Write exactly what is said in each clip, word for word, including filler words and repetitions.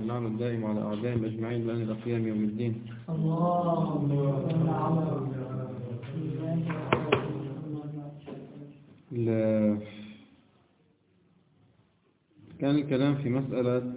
واللعنة الدائم على أعدائهم أجمعين لأن إلى قيام يوم الدين. كان الكلام في مسألة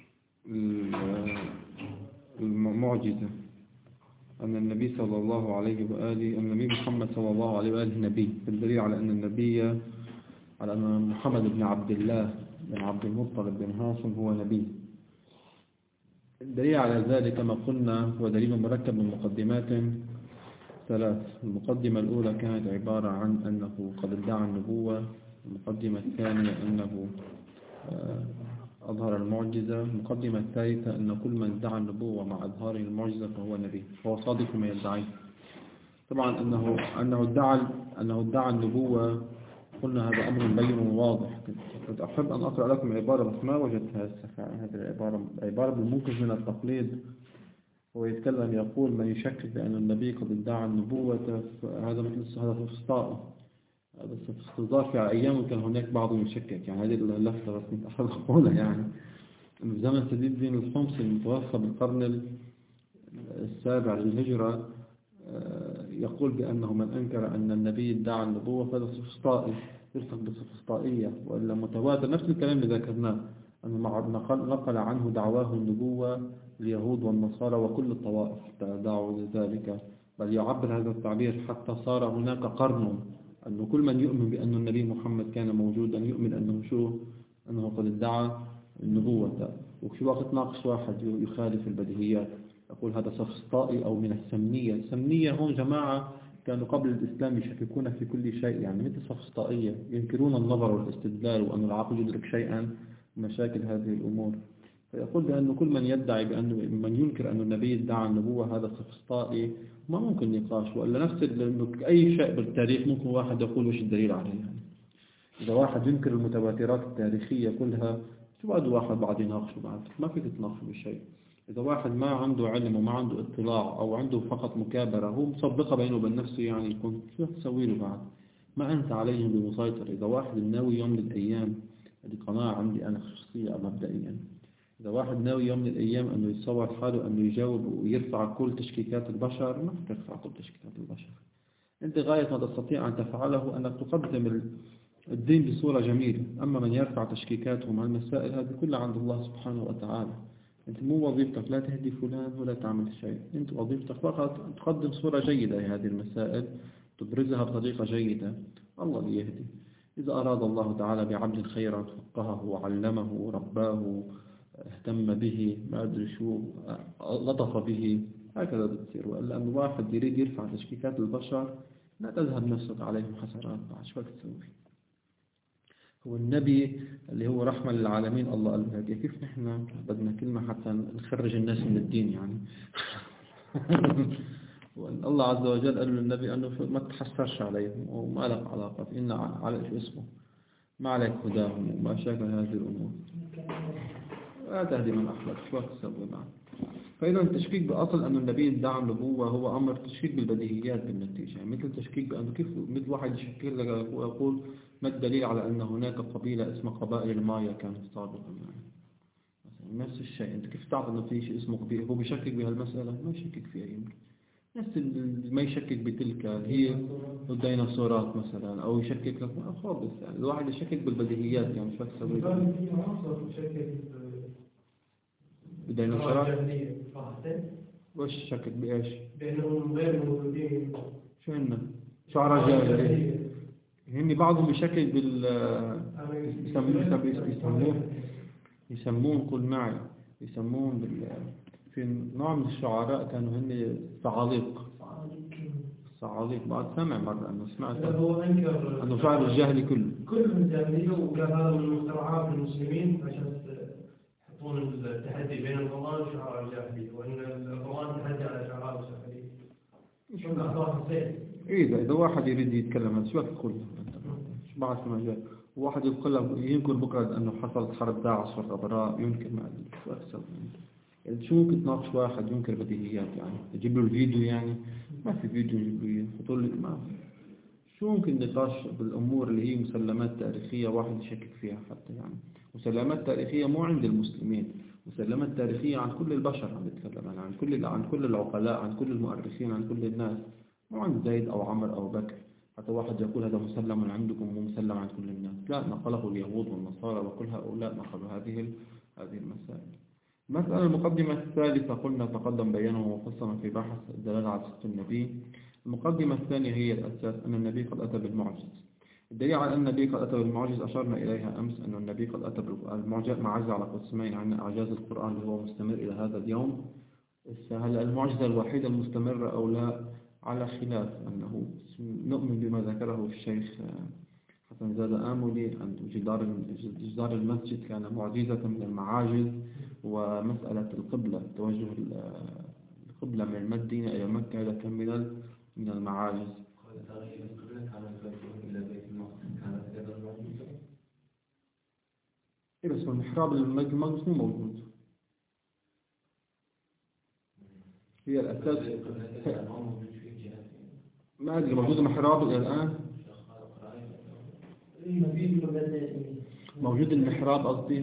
المعجزة، أن النبي صلى الله عليه وآله أن النبي محمد صلى الله عليه وآله نبي، الدليل على أن النبي على أن محمد بن عبد الله بن عبد المطلب بن هاشم هو نبي. الدليل على ذلك كما قلنا هو دليل مركب من مقدمات ثلاث. المقدمة الأولى كانت عبارة عن أنه قد ادعى النبوة. المقدمة الثانية أنه أظهر المعجزة. المقدمة الثالثة أن كل من ادعى النبوة مع إظهاره المعجزة فهو نبي، فهو صادق ما يدعيه. طبعا أنه أنه ادعى أنه ادعى النبوة قلنا هذا أمر بين وواضح. كنت أحب أن أقرأ لكم عبارة بس ما وجدتها هذه العبارة، عبارة بالمنقذ من التقليد. هو يتكلم يقول من يشكك بأن النبي قد ادعى النبوة هذا مثل هذا استفسار. هذا استفسار في أيام كان هناك بعض يشكك، يعني هذه اللفتة بس متأخر أقولها، يعني في زمن سيد الدين الحمصي المتوفى بالقرن السابع للهجرة يقول بأنه من أنكر أن النبي ادعى النبوة فهذا سفسطائي يلصق بالسفسطائية، وإلا متواتر نفس الكلام اللي ذكرناه أنه نقل عنه دعواه النبوة اليهود والنصارى وكل الطوائف دعوا لذلك، بل يعبر هذا التعبير حتى صار هناك قرن أنه كل من يؤمن بأن النبي محمد كان موجودا يؤمن أنه شو أنه قد ادعى النبوة. وفي وقت ناقش واحد يخالف البديهيات يقول هذا سفسطائي أو من السمنية. السمنية هم جماعة كانوا قبل الإسلام يشككون في كل شيء، يعني مثل سفسطائية ينكرون النظر والاستدلال وأن العقل يدرك شيئا مشاكل هذه الأمور. فيقول بأن كل من يدعي بأن من ينكر أن النبي ادعى النبوة هذا سفسطائي، ما ممكن نقاش. ولا نفس أي شيء بالتاريخ ممكن واحد يقول وش الدليل عليه، يعني إذا واحد ينكر المتواترات التاريخية كلها شو بعد واحد بعد يناقشه، بعد ما فيك تناقشه بشيء. إذا واحد ما عنده علم وما عنده اطلاع أو عنده فقط مكابرة هو مصدقة بينه وبين نفسه، يعني يكون شو تسوي له بعد؟ ما أنت عليهم بمسيطر. إذا واحد ناوي يوم من الأيام، هذه قناعة عندي أنا شخصية مبدئيا، إذا واحد ناوي يوم من الأيام أنه يتصور حاله أنه يجاوب ويرفع كل تشكيكات البشر، ما ترفع كل تشكيكات البشر. أنت غاية ما تستطيع أن تفعله أنك تقدم الدين بصورة جميلة. أما من يرفع تشكيكاتهم عن المسائل هذه كلها عند الله سبحانه وتعالى. أنت مو وظيفتك لا تهدي فلان ولا تعمل شيء، أنت وظيفتك فقط تقدم صورة جيدة لهذه المسائل، تبرزها بطريقة جيدة، الله اللي يهدي. إذا أراد الله تعالى بعبد خيرا فقهه وعلمه ورباه اهتم به ما أدري شو لطف به، هكذا بتصير. وإلا أن واحد يريد يرفع تشكيكات البشر لا تذهب نفسك عليهم حسرات بعد شو تسوي. هو النبي اللي هو رحمة للعالمين الله قال له كيف نحن بدنا كلمة حتى نخرج الناس من الدين يعني الله عز وجل قال للنبي أنه ما تحسرش عليهم وما لك علاقة إن على شو اسمه ما عليك هداهم وما شاكل هذه الأمور لا تهدي من أحببت شو تسوي معه. فإذا التشكيك بأصل أن النبي ادعى النبوة هو أمر تشكيك بالبديهيات بالنتيجة، يعني مثل تشكيك بأنه كيف مثل واحد يشكك لك ويقول ما الدليل على أن هناك قبيلة اسمها قبائل المايا كانت سابقا، يعني نفس الشيء. أنت كيف تعرف أنه في شيء اسمه قبيلة؟ هو بيشكك بهالمسألة؟ ما يشكك فيها يمكن. نفس ما يشكك بتلك هي الديناصورات مثلا، أو يشكك لك خالص. يعني الواحد يشكك بالبديهيات، يعني شو تسوي له؟ بالديناصورات وش شكك بإيش؟ بأنهم غير موجودين. شو هن؟ شعراء جاهلية. هني بعضهم يشكك بال يسمون يسمون يسمون قل معي يسمون بال في نوع من الشعراء كانوا هن صعاليق. صعاليق بعد سمع مرة أنه سمعت هو أنكر أنه شعر الجاهلي كله كل الجاهلية، وقال هذا من مخترعات المسلمين عشان يحطون التحدي بين القرآن وشعراء الجاهلية، وأن القرآن تحدي على شعراء الجاهلية. شو الأخبار السيد؟ إيه إذا واحد يريد يتكلم هذا شو تقول له؟ شو بعد ما جاء واحد يقول له ينكر بكرة أنه حصلت حرب داعش والغبراء ينكر ما أدري شو أكثر يعني. شو ممكن تناقش واحد ينكر بديهيات؟ يعني تجيب له الفيديو، يعني ما في فيديو يجيب له يحطوا له ما شو ممكن نقاش بالأمور اللي هي مسلمات تاريخية واحد يشكك فيها حتى. يعني مسلمات تاريخية مو عند المسلمين، مسلمة التاريخية عن كل البشر عم يتكلم يعني عن كل عن كل العقلاء، عن كل المؤرخين، عن كل الناس، مو عن زيد أو عمر أو بكر. حتى واحد يقول هذا مسلم عندكم مو مسلم عن كل الناس، لا، نقله اليهود والنصارى وكل هؤلاء نقلوا هذه هذه المسائل. المسألة المقدمة الثالثة قلنا تقدم بيانه مفصلا في بحث الدلالة على صدق النبي. المقدمة الثانية هي الأساس أن النبي قد أتى بالمعجز. الدليل على أن النبي قد أتى بالمعجز أشرنا إليها أمس، أن النبي قد أتى بالمعجز معجز على قسمين، عن إعجاز القرآن اللي هو مستمر إلى هذا اليوم. هل المعجزة الوحيدة المستمرة أو لا؟ على خلاف، أنه نؤمن بما ذكره الشيخ حسن زاد آملي أن جدار جدار المسجد كان معجزة من المعاجز، ومسألة القبلة توجه القبلة من المدينة إلى مكة هذا كان من من المعاجز. إيه بس المحراب المقدس مو موجود، هي الأساس. ما أدري موجود المحراب إلى الآن؟ موجود المحراب قصدي.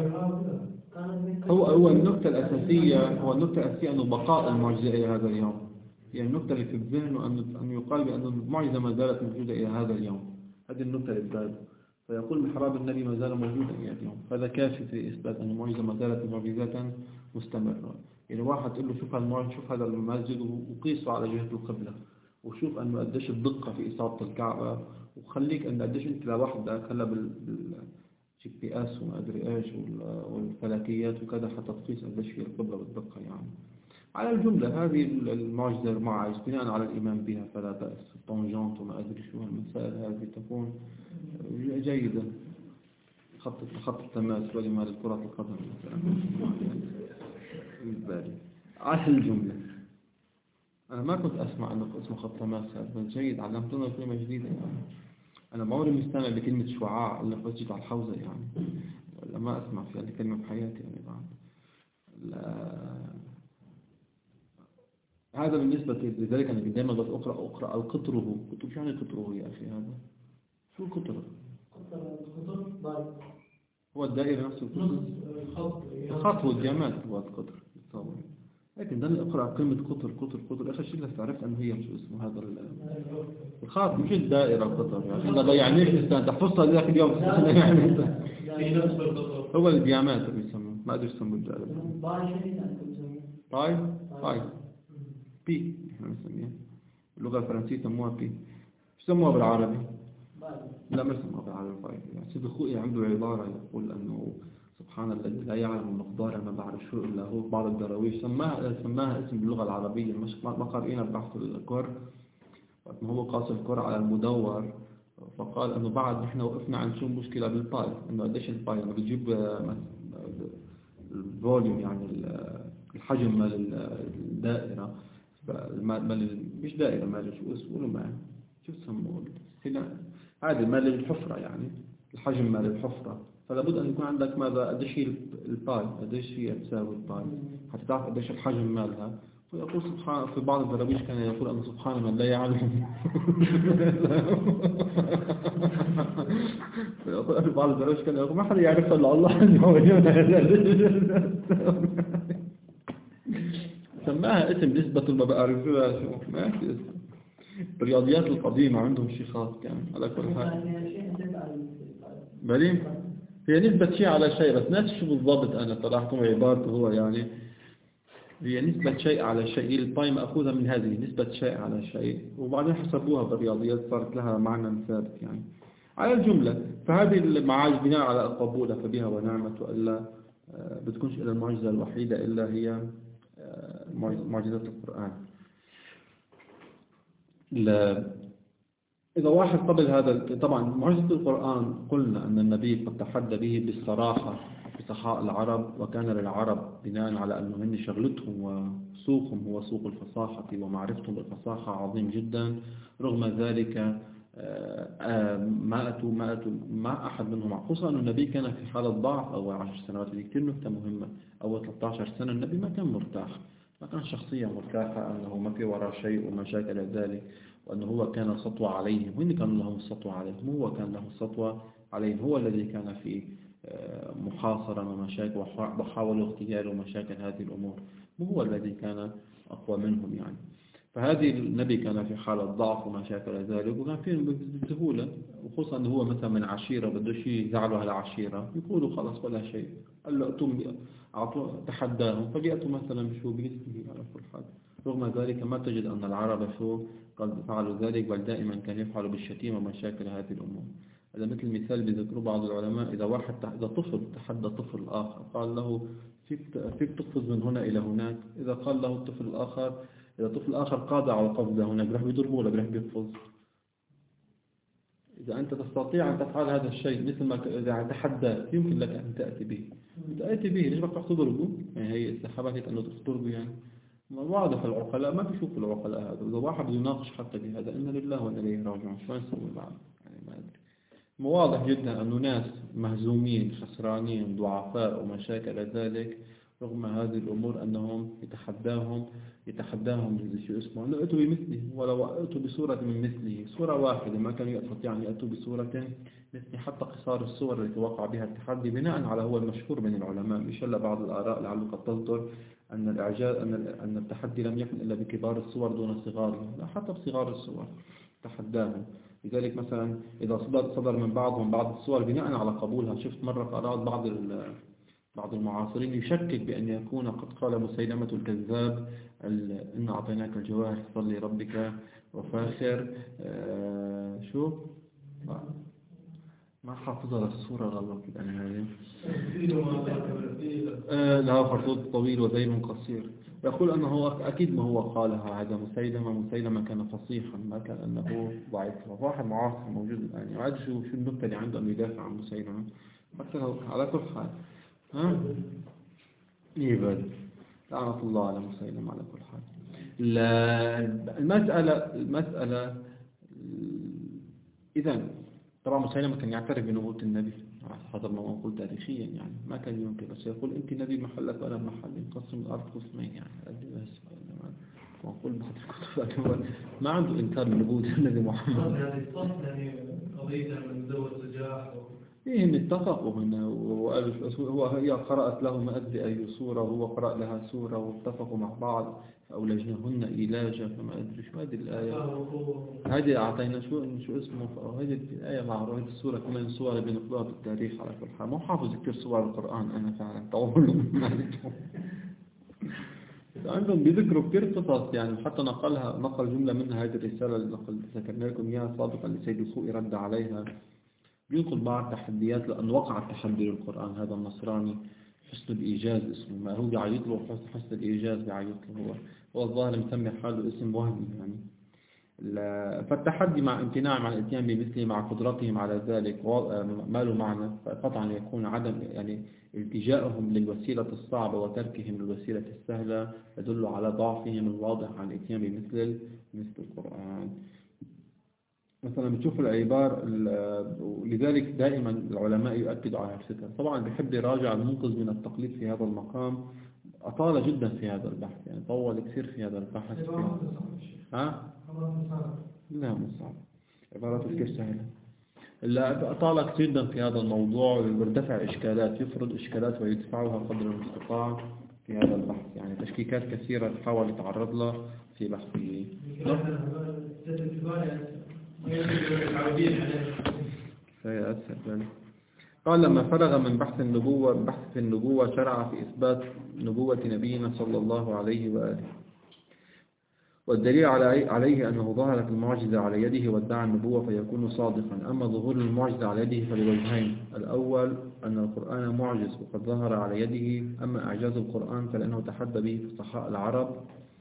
هو هو النقطة الأساسية هو النقطة الأساسية أنه بقاء المعجزة إلى هذا اليوم. يعني النقطة اللي في الذهن أن أن يقال بأن المعجزة ما زالت موجودة إلى هذا اليوم. هذه النقطة اللي بباله، فيقول محراب النبي ما زال موجودا إلى اليوم، هذا كافي في إثبات أن المعجزة ما زالت معجزة مستمرة. يعني واحد تقول له شوف هالمعجزة، شوف هذا المسجد وقيسه على جهة القبلة، وشوف أنه قديش الدقة في إصابة الكعبة، وخليك أن قديش أنت لوحدك هلا بال جي بي اس وما أدري إيش والفلكيات وكذا حتى تقيس قديش في القبلة بالدقة. يعني على الجملة هذه المعجزة المعايز بناء على الإيمان بها فلا بأس. طونجانت وما أدري شو هالمسائل هذه تكون جيدة. خط خط التماس ولما للكرة القدم بالبالي. على الجملة أنا ما كنت أسمع أنه اسمه خط تماس، هذا جيد، علمتنا كلمة جديدة. يعني أنا ما عمري مستمع بكلمة شعاع إلا بسجد على الحوزة، يعني ولا ما أسمع في هذه الكلمة بحياتي يعني بعد. هذا بالنسبة لذلك أنا دائما بس أقرأ أقرأ القطره. قطر شو يعني قطره يا أخي؟ هذا شو القطر؟ هو الدائرة نفس القطر، الخط والجمال هو القطر بالطبع. لكن ده أقرأ كلمة قطر قطر قطر آخر شيء اللي عرفت أنه هي شو اسمه هذا الخط، مش الدائرة القطر. يا أخي لا يعنيش إنسان تحفظها ذاك اليوم يعني هو الديامات اللي يسموه، ما أدري يسموه الدائرة. باي باي بي احنا نسميها اللغة الفرنسية سموها بي. شو سموها بالعربي؟ لا ما سموها بالعربي باي. يعني سيد الخوئي عنده عبارة يقول أنه سبحان الذي لا يعلم مقدار ما بعرف شو إلا هو. بعض الدراويش سماها سماها اسم باللغة العربية، مش ما قارئين بحث الكر وقت ما هو قاس الكر على المدور، فقال أنه بعد نحن وقفنا عن شو مشكلة بالباي، إنه قديش الباي لما بتجيب الفوليوم يعني الحجم مال الدائرة مال مش دائرة مال شو اسمه ما شو تسموه هنا، هذا مال الحفرة يعني الحجم مال الحفرة. فلا بد أن يكون عندك ماذا قديش هي الباي، قديش هي تساوي الباي حتى تعرف قديش الحجم مالها. ويقول سبحان في بعض الدراويش كان يقول أن سبحان من لا يعلم ويقول في بعض الدراويش كان يقول ما حدا يعرف إلا الله. سماها اسم نسبة ما بعرفها شو ما في اسم. الرياضيات القديمة عندهم شيخات كان على كل حال بلين هي نسبة شيء على شيء، بس ناس شو بالضبط أنا طلعتهم عبارته هو يعني هي نسبة شيء على شيء. الباي مأخوذة من هذه نسبة شيء على شيء، وبعدين حسبوها بالرياضيات صارت لها معنى ثابت. يعني على الجملة فهذه المعاج بناء على القبول فبها ونعمة، وإلا بتكونش إلى المعجزة الوحيدة إلا هي معجزة القرآن. إذا واحد قبل هذا طبعا معجزة القرآن قلنا أن النبي قد تحدى به بالصراحة بسخاء العرب، وكان للعرب بناء على أنه هن شغلتهم وسوقهم هو سوق الفصاحة ومعرفتهم بالفصاحة عظيم جدا. رغم ذلك ما أتوا ما أتوا ما أحد منهم، خصوصا أن النبي كان في حالة ضعف أول عشر سنوات. دي كتير نكتة مهمة. أول ثلاثة عشر سنة النبي ما كان مرتاح، ما كان شخصية مرتاحة، أنه ما في وراء شيء وما شاكل ذلك، وأنه هو كان سطوة عليهم وإن كان لهم السطوة عليهم، هو كان له السطوة عليهم، هو الذي كان في محاصرة ومشاكل وحاولوا اغتيال ومشاكل هذه الأمور، مو هو الذي كان أقوى منهم يعني. فهذه النبي كان في حالة ضعف وما شاكل ذلك، وكان فيه بسهولة، وخصوصا أنه هو مثلا من عشيرة بده شيء يزعلوا هالعشيرة يقولوا خلاص ولا شيء، قال له أتم أعطوا تحداهم فبيأتوا مثلا شو بمثله على كل حال. رغم ذلك ما تجد أن العرب شو قد فعلوا ذلك، بل دائما كانوا يفعلوا بالشتيمة ومشاكل هذه الأمور. هذا مثل مثال بذكره بعض العلماء، إذا واحد إذا طفل تحدى طفل آخر قال له فيك فيك تقفز من هنا إلى هناك، إذا قال له الطفل الآخر إذا طفل آخر قادر على القفز هناك راح بيضربه ولا راح بيقفز؟ إذا أنت تستطيع أن تفعل هذا الشيء مثل ما إذا تحدى يمكن لك أن تأتي به، تأتي به ليش بدك تضربه؟ يعني هي استحبابك أنه تضربه يعني. واضح العقلاء ما بيشوفوا العقلاء هذا، إذا واحد بده يناقش حتى بهذا إن لله وإنا إليه راجعون شو نسوي بعد يعني ما أدري. واضح جدا أنه ناس مهزومين خسرانين ضعفاء ومشاكل ذلك، رغم هذه الأمور أنهم يتحداهم يتحداهم شو اسمه أنه أتوا بمثله، ولو أتوا بصورة من مثله صورة واحدة ما كانوا يستطيعوا أن يأتوا بصورة مثل حتى قصار الصور التي وقع بها التحدي بناء على هو المشهور من العلماء بشل بعض الآراء لعله قد تصدر أن الإعجاز أن أن التحدي لم يكن إلا بكبار الصور دون صغارها، لا حتى بصغار الصور تحداهم. لذلك مثلا إذا صدر صدر من بعضهم بعض الصور بناء على قبولها، شفت مرة قرأت بعض بعض المعاصرين يشكك بأن يكون قد قال مسيلمة الكذاب إن أعطيناك الجواهر فصل لربك وفاخر آه شو ما حافظها للصورة غلط يعني هذه آه له خرطوط طويل وذيل قصير، يقول أنه أكيد ما هو قالها هذا مسيلمة مسيلمة كان فصيحا ما كان أنه ضعيف. واحد معاصر موجود الآن يعني شو شو النكتة اللي عنده أن يدافع عن مسيلمة حتى لو على كل حال ها يبد لعنة الله على مسيلمة على كل حال. المسألة المسألة إذن طبعا مسيلمة كان يعترف بنبوة النبي حسب ما نقول تاريخيا يعني ما كان يمكن، بس يقول أنت نبي محلك وأنا محلي نقسم الأرض قسمين يعني بس ونقول بعض الكتب ما عنده إنكار من نبوة النبي محمد. يعني الصف يعني قضية من ذوي السجاح فيهم اتفقوا هنا وقالوا هو هي قرأت له ما أدري أي سورة وهو قرأ لها سورة واتفقوا مع بعض فأولجنهن إيلاجا فما أدري شو هذه الآية هذه أعطينا شو شو اسمه هذه الآية معروفة. هذه السورة كمان السورة اللي بنقراها في التاريخ على كل حال مو حافظ كثير سور القرآن أنا فعلا طول عندهم بيذكروا كثير قصص يعني حتى نقلها نقل جملة منها هذه الرسالة اللي نقل ذكرنا لكم إياها سابقا لسيد الخوئي رد عليها بينقل بعض التحديات لأن وقع التحدي للقرآن. هذا النصراني حسن الإيجاز اسمه ما هو بيعيط له حسن الإيجاز بيعيط له هو هو الظاهر مسمي حاله اسم وهمي يعني. فالتحدي مع امتناعهم عن الاتيان بمثله مع قدرتهم على ذلك ما له معنى قطعا يكون عدم يعني التجائهم للوسيلة الصعبة وتركهم للوسيلة السهلة يدل على ضعفهم الواضح عن الاتيان بمثل مثل القرآن. مثلا بتشوف العبار لذلك دائما العلماء يؤكدوا على الفكرة. طبعا بحب يراجع المنقذ من التقليد في هذا المقام أطال جدا في هذا البحث يعني طول كثير في هذا البحث في... ها؟ لا مو صعب عبارات كثير سهلة لا أطال كثير جدا في هذا الموضوع ويرتفع إشكالات يفرض إشكالات ويدفعها قدر المستطاع في هذا البحث يعني تشكيكات كثيرة تحاول يتعرض لها في بحثه. سيأسف ذلك. قال لما فرغ من بحث النبوة بحث في النبوة شرع في إثبات نبوة نبينا صلى الله عليه وآله والدليل عليه أنه ظهرت المعجزة على يده وادعى النبوة فيكون صادقا. أما ظهور المعجزة على يده فلوجهين الأول أن القرآن معجز وقد ظهر على يده. أما إعجاز القرآن فلأنه تحدى به فصحاء العرب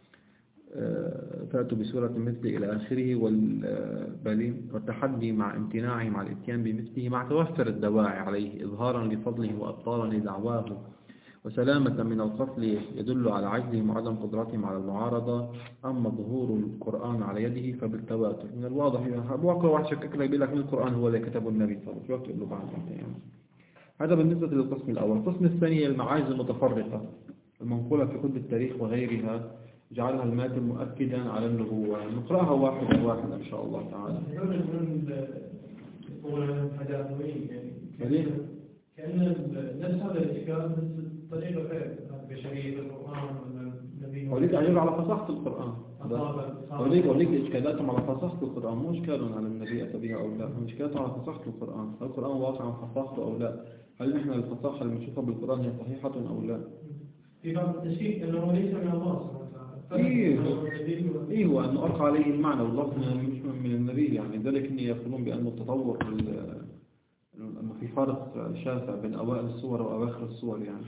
فأتوا بسورة مثله إلى آخره والتحدي مع امتناعهم على الاتيان بمثله مع توفر الدواعي عليه إظهارا لفضله وأبطالا لدعواه وسلامة من القتل يدل على عجزهم وعدم قدرتهم على المعارضة. أما ظهور القرآن على يده فبالتواتر من الواضح بواقع واحد شكك لك بيقول لك من القرآن هو اللي كتبه النبي صلى الله عليه وسلم له بعد يعني. هذا بالنسبة للقسم الأول. القسم الثاني هي المعاجز المتفرقة المنقولة في كتب التاريخ وغيرها جعلها الماتن مؤكدا على النبوة. نقرأها واحدا واحدا إن شاء الله تعالى. كأن نفس هذا الإشكال بس بطريقة غير بشرية القرآن ولا النبي. وليك أجيب على فصاحة القرآن. وليك وليك إشكالاتهم على فصاحة القرآن، مو إشكالهم على النبي أتى بها أو لا، هم إشكالاتهم على فصاحة القرآن. هل القرآن واقع عن فصاحته أو لا؟ هل نحن الفصاحة اللي بنشوفها بالقرآن هي صحيحة أو لا؟ في بعض التشكيك أنه ليس من الله سبحانه وتعالى. إيه إيه هو أنه ألقى عليه المعنى واللفظ مش من النبي، يعني ذلك إن يقولون بأنه التطور أنه في فرق شاسع بين أوائل الصور وأواخر الصور يعني.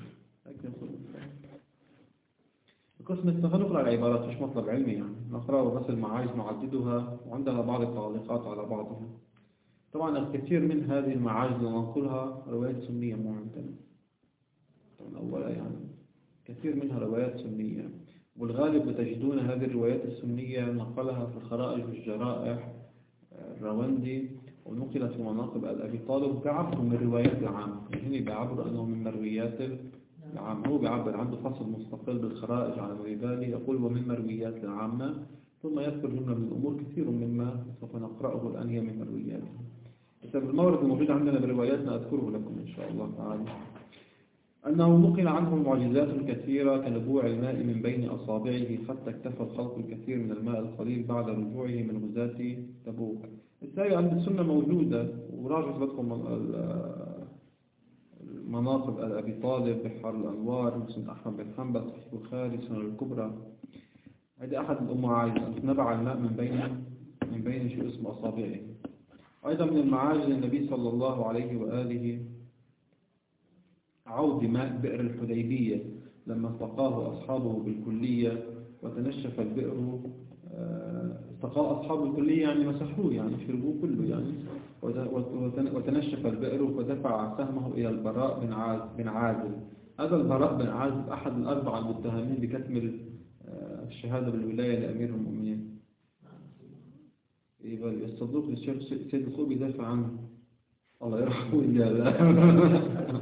القسم التفرق على العبارات مش مطلب علمي يعني، نقرأ بس المعاجز نعددها وعندها بعض التعليقات على بعضها. طبعا الكثير من هذه المعاجز اللي ننقلها روايات سنية مو عندنا. طبعا أولا يعني كثير منها روايات سنية، والغالب تجدون هذه الروايات السنية نقلها في الخرائج والجرائح الرواندي، ونقلت في مناقب أبي طالب بعبر من الروايات العامة. يعني بيعبروا أنه من مرويات العامة، هو بيعبر عنده فصل مستقل بالخرائج على الرجال يقول ومن مرويات العامة، ثم يذكر جملة من الأمور كثير مما سوف نقرأه الآن هي من مروياته. بسبب المورد الموجود عندنا برواياتنا أذكره لكم إن شاء الله تعالى. أنه نقل عنه معجزات كثيرة كنبوع الماء من بين أصابعه حتى اكتفى الخلق الكثير من الماء القليل بعد رجوعه من غزاة تبوك. الثاني أن السنة موجودة، وراجع لكم المناقب أبي طالب، بحر الأنوار، مسند أحمد بن حنبل، صحيح البخاري، سنن الكبرى. هذه أحد المعاجز أن نبع الماء من بين من بين شو اسم أصابعه. أيضا من المعاجز النبي صلى الله عليه وآله عود ماء بئر الحديبية لما سقاه أصحابه بالكلية وتنشف البئر. سقاه أصحاب الكلية يعني مسحوه يعني شربوه كله يعني، وتنشف البئر ودفع سهمه إلى البراء بن عازب. هذا البراء بن عازب أحد الأربعة المتهمين بكتم الشهادة بالولاية لأمير المؤمنين. يبقى الصدوق للشيخ سيد الخوئي يدافع عنه الله يرحمه إياه.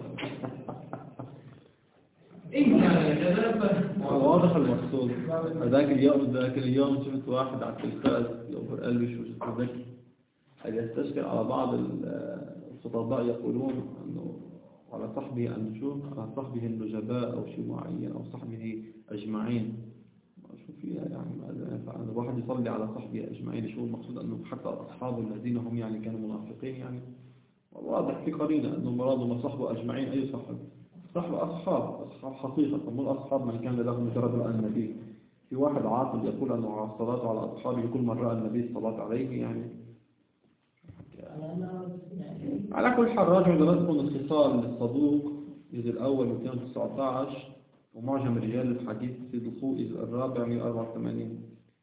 واضح المقصود. ذاك اليوم ذاك اليوم شفت واحد على التلفاز يقول قلبي شو ذكي يستشكل على بعض الخطباء يقولون أنه على صحبه أن شو على صحبه النجباء أو شيء معين أو صحبه أجمعين. شو فيها يعني ماذا الواحد يصلي على صحبه أجمعين؟ شو المقصود أنه حتى أصحابه الذين هم يعني كانوا منافقين يعني؟ واضح في قرينة أنه مراد ما صحبه أجمعين أي صحب صحب أصحاب أصحاب حقيقة، مو الأصحاب من كان له مجرد رأى النبي. في واحد عاقل يقول أنه على الصلاة على أصحابه كل من رأى النبي الصلاة عليه يعني. على كل حال راجعوا درستكم الخصال للصدوق الجزء الأول مئتين وتسعة عشر ومعجم رجال الحديث سيد الخوئي الرابع مئة وأربعة وثمانين.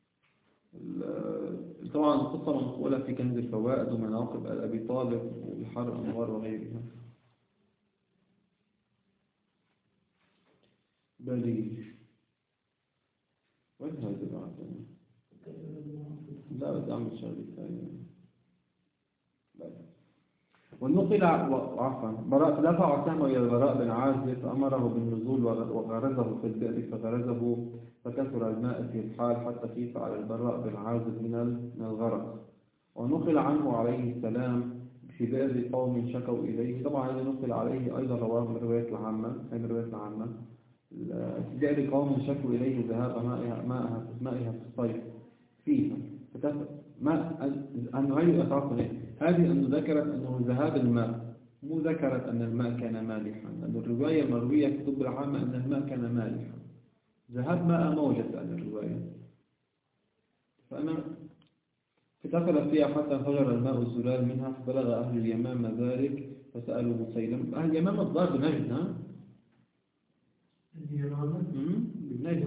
طبعا القصة منقولة في كنز الفوائد ومناقب أبي طالب وبحر الأنوار وغيرها. بليغ وين هذا بعد؟ لا بدي أعمل شغلة ثانية. والنقل عفوا براء دفع سهمه إلى البراء بن عازب فأمره بالنزول وغرزه في البئر فغرزه فكثر الماء في الحال حتى خيف على البراء بن عازب من الغرق. ونقل عنه عليه السلام في بئر قوم شكوا إليه. طبعا هذا نقل عليه أيضا رواه من الروايات العامة من الروايات العامة في بئر قوم شكوا إليه ذهاب مائها مائها مائها في الصيف فيها ما أنه هذه أسعارها هذه أنه ذكرت أنه ذهاب الماء، مو ذكرت أن الماء كان مالحا، لأن الرواية المروية في الطب العامة أن الماء كان مالحا. ذهاب ماء موجة عن الرواية. فأنا فتقل فيها حتى انفجر الماء الزلال منها فبلغ أهل اليمامة ذلك فسألوا مسيلمة. أهل اليمامة الضار بنجد ها؟ اليمامة؟ بنجد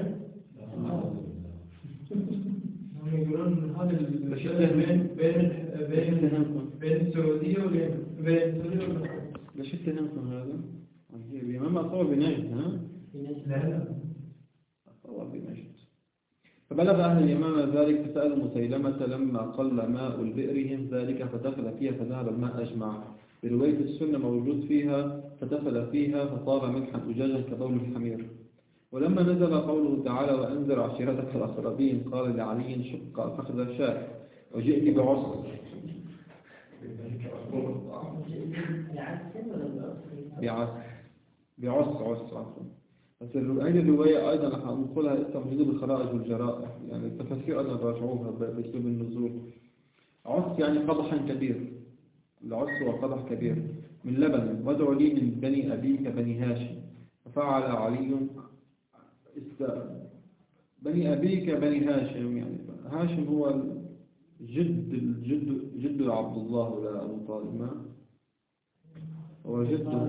يقولون هذا بين بين بين بين السعودية واليمن بين السعودية واليمن. ليش اتهمكم هذا؟ اليمامة أطول بنجد ها؟ لا لا أطول بنجد. فبلغ أهل اليمامة ذلك فسألوا مسيلمة لما قل ماء بئرهم ذلك فدخل فيها فذهب الماء أجمع. برواية السنة موجود فيها فدخل فيها فصار ملحا أجاجا كبول الحمير. ولما نزل قوله تعالى وأنذر عشيرتك الأقربين قال لعلي شق فخذ شاة وجئت بعصر. بعس بعس عس عفوا. بس هذه الرواية أيضا هنقولها لسه موجودة بالخرائج والجرائح، يعني التفاسير أيضا راجعوها بأسلوب النزول. عس يعني قدحا كبير، العس هو قدح كبير من لبن، وادعوا لي من بني أبيك بني هاشم. ففعل علي است... بني أبيك بني هاشم، يعني هاشم هو جد الجد جد عبد الله ولا أبو طالب، ما هو جده.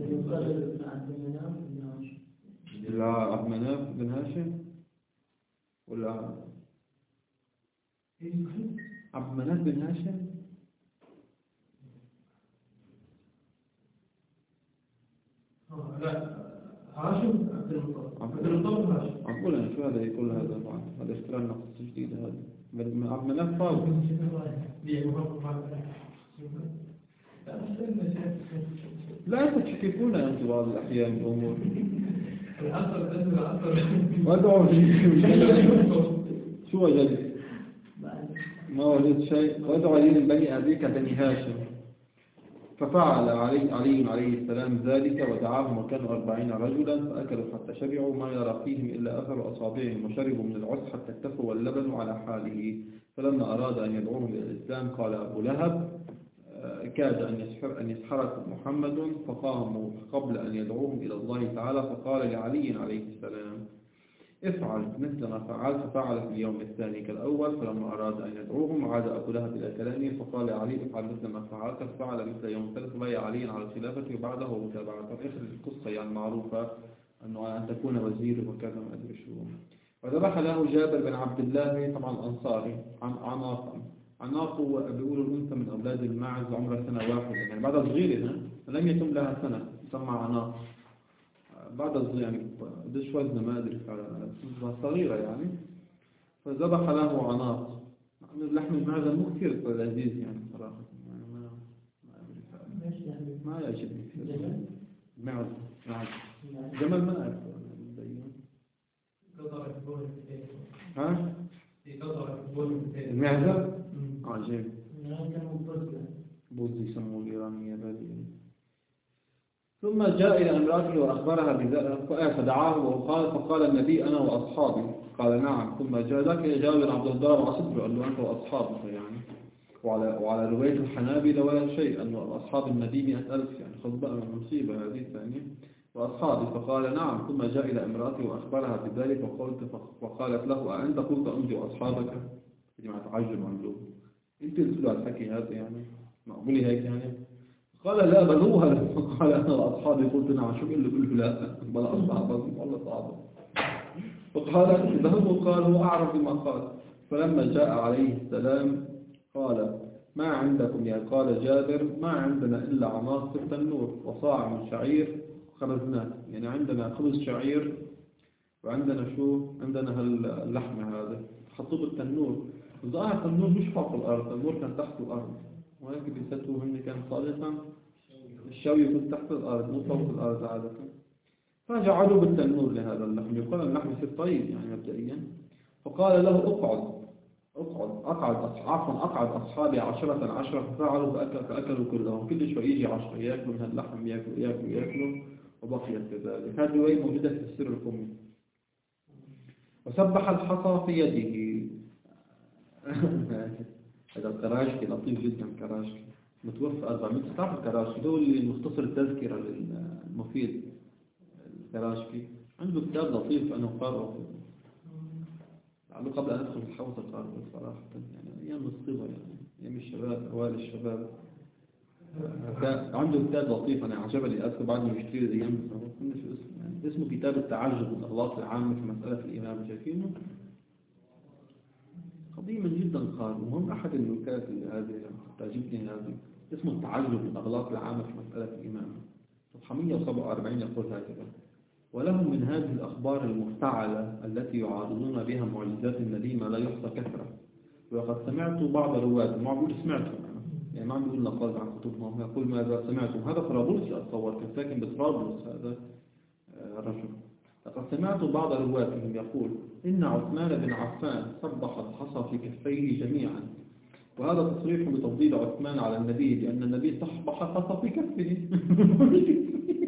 لا عبد مناف بن هاشم ولا عبد مناف بن هاشم؟ لا هاشم عبد المطلب. عبد المطلب هاشم. أقول أنا شو هذا يقول هذا طبعا، هذا اشترى نقص جديد هذا. عبد مناف فاضل. لا تشككون أنتم بعض الأحيان الأمور. وادعوا شو وجدت؟ ما وجدت شيء. وادعوا لي من بني أبيك بني هاشم. ففعل علي علي عليه السلام ذلك ودعاهم، وكانوا أربعين رجلا فأكلوا حتى شبعوا ما يرى فيهم إلا أثر أصابعهم، وشربوا من العس حتى اكتفوا واللبن على حاله. فلما أراد أن يدعوهم إلى الإسلام قال أبو لهب كاد أن يسحر أن يسحركم محمد، فقاموا قبل أن يدعوهم إلى الله تعالى. فقال لعلي عليه السلام افعل مثل ما فعلت. ففعل في اليوم الثاني كالأول. فلما أراد أن يدعوهم عاد أبو لهب إلى كلامه فقال لعلي افعل مثل ما فعلت. ففعل مثل يوم الثالث بايع علي على الخلافة وبعده ومتابعته. آخر القصة يعني معروفة أنه أن تكون وزير وكذا ما أدري شو. وذبح له جابر بن عبد الله طبعا الأنصاري عن عناق عناق بيقولوا الأنثى من أولاد الماعز عمرها سنة واحدة، يعني بعد صغيرة لم يتم لها سنة تسمى عناق. بعد يعني قديش وزنها ما أدري فعلا، صغيرة يعني. فذبح له عناق. اللحم الماعز مو كثير لذيذ يعني صراحة، يعني ما ما أدري فعلا ما يعجبني كثير. معز معز جمل ما أعرف ها؟ المعزة؟ عجيب. بوز يسموه الإيرانية بدي. ثم جاء إلى امرأته وأخبرها بذلك فدعاه وقال فقال النبي أنا وأصحابي. قال نعم. ثم جاء ذاك جابر عبد الله وصدره قال له أنت وأصحابك يعني. وعلى وعلى رواية الحنابلة ولا شيء أنه أصحاب النبي مئة ألف، يعني خذ بقى من مصيبة هذه ثانية. وأصحابي. فقال نعم. ثم جاء إلى امرأته وأخبرها بذلك وقلت وقالت له أنت قلت أمضي وأصحابك؟ جماعة تعجب عنده، أنت قلت له الحكي هذا يعني مقبولي هيك يعني؟ قال لا بل هو قال أنا وأصحابي. قلت نعم. شو قل له قل له لا بل أصحابه والله صعبه. فقال ذهبوا قال هو أعرف بما قال. فلما جاء عليه السلام قال ما عندكم يا؟ قال جابر ما عندنا إلا عناص في التنور وصاع من شعير خبزناه، يعني عندنا خبز شعير وعندنا شو عندنا هاللحم هذا حطوه بالتنور. ظاهر التنور مش فوق الأرض، التنور كان تحت الأرض، وهيك بيسدوه هن كان صادقا الشوي يكون تحت الأرض مو فوق الأرض عادة. فجعلوا بالتنور لهذا اللحم، يقول اللحم يصير طيب يعني مبدئيا. فقال له اقعد اقعد اقعد عفوا اقعد اصحابي عشرة عشرة. ففعلوا فأكل فأكلوا كلهم، كل شوي يجي عشرة ياكلوا من هاللحم ياكلوا ياكلوا ياكلوا وبقيت كذلك. هذه رواية موجودة في السر القومي. وسبح الحصى في يده. هذا الكراشكي لطيف جدا، كراشكي متوفى أربعمائة. تعرف الكراشكي هو اللي مختصر التذكرة للمفيد. الكراشكي عنده كتاب لطيف أنا قرأه قبل أن أدخل الحوض القرآن صراحة، يعني أيام الصبا يعني أيام الشباب أوائل الشباب. عنده كتاب لطيف أنا عجبني أذكر بعد ما يشتري الأيام يعني اسمه كتاب التعجب والأغلاط العامة في مسألة الإمام. شايفينه قديما جدا قال، وهم أحد النكات اللي هذه تعجبني هذه اسمه التعجب والأغلاط العامة في مسألة الإمام. صفحة مئة وسبعة وأربعين يقول هكذا: ولهم من هذه الأخبار المفتعلة التي يعارضون بها معجزات النبي ما لا يحصى كثرة. وقد سمعت بعض الرواة، ما بقول سمعتهم يعني ما عم بيقول نقاز عن كتبهم، يقول ماذا سمعتم. هذا طرابلس أتصور كان ساكن بطرابلس هذا الرجل. لقد سمعت بعض رواتهم يقول إن عثمان بن عفان صبح الحصى في كفيه جميعا، وهذا تصريح بتفضيل عثمان على النبي لأن النبي صبح الحصى في كفه.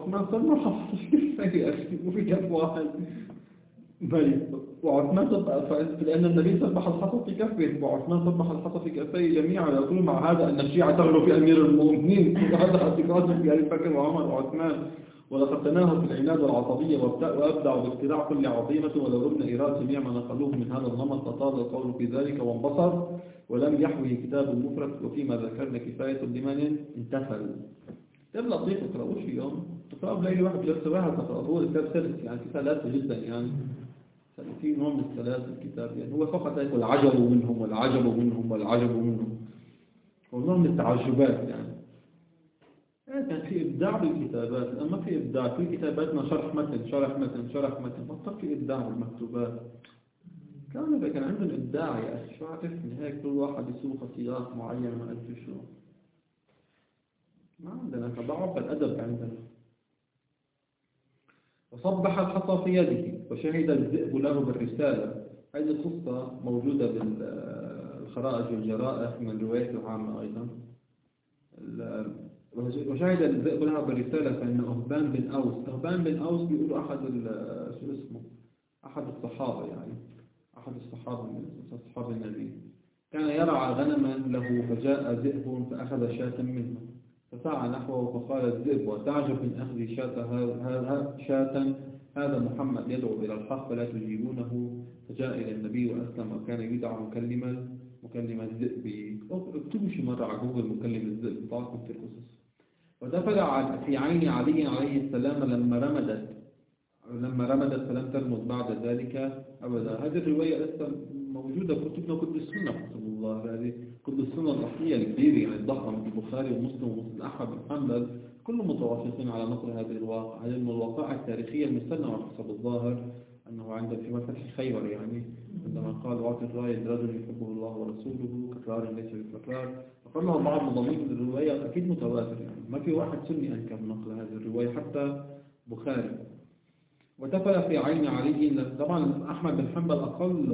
وعثمان صبح حط في كفيه يا أخي وفي كف واحد بل وعثمان صبح لأن النبي صبح الحصى في كفه وعثمان صبح الحصى في كفيه جميعا. يقول مع هذا أن الشيعة تغلو في أمير المؤمنين وهذا اعتقاد في أبي بكر وعمر وعثمان ولقد تناهوا في العناد والعصبية وأبدعوا باختراع كل عظيمة. ولو ربنا إيراد جميع ما نقلوه من هذا النمط لطال القول في ذلك وانبصر ولم يحوي كتاب المفرد. وفيما ذكرنا كفاية لمن انتفل. كتاب لطيف تقرأوش في يوم تقرأه بليل واحد جلسة واحد تقرأه. الكتاب سلس يعني كتاب لاسة جدا يعني في نوع من السلاسل الكتاب يعني هو فقط يقول العجب منهم والعجب منهم والعجب منهم هو نوع من التعجبات يعني. كان في إبداع بالكتابات. الآن ما في إبداع في كتاباتنا شرح متن شرح متن شرح متن ما في إبداع بالمكتوبات. كان كان عندهم إبداع يا أخي شو عرفني هيك كل واحد يسوق سياق معين ما أدري شو. ما عندنا تضعف الأدب عندنا. وصبح الحصى في يده وشهد الذئب له بالرسالة. هذه القصة موجودة بالخرائج والجرائح من رواية العامة أيضا. وشهد الذئب لها بالرسالة فإن أهبان بن أوس أهبان بن أوس بيقولوا أحد شو اسمه أحد الصحابة يعني أحد الصحابة من أصحاب النبي كان يرعى غنما له فجاء ذئب فأخذ شاة منه فسعى نحوه فقال الذئب وتعجب من أخذ شاة هذا شاة هذا محمد يدعو إلى الحق فلا تجيبونه. فجاء إلى النبي وأسلم وكان يدعى مكلما مكلم الذئب. اكتبوا شي مرة على جوجل مكلم الذئب طاقم في القصص. ودخل في عين علي عليه السلام لما رمدت لما رمدت فلم ترمد بعد ذلك أبدا. هذه الرواية لسه موجودة في كتبنا كتب السنة رحمه الله. هذه كتب السنة الأصلية الكبيرة يعني الضخمة في البخاري ومسلم ومسلم أحمد بن حنبل كلهم متوافقين على نقل هذه الواقع. هذه من الوقائع التاريخية المستنوة حسب الظاهر أنه عند في فتح خيبر يعني عندما قال واعطي الراية لرجل يحبه الله ورسوله كرار ليس بكرار فقال له بعض مضامين الرواية أكيد متواتر يعني ما في واحد سني أنكر نقل هذه الرواية حتى بخاري. ودفل في عين علي. طبعا أحمد بن حنبل أقل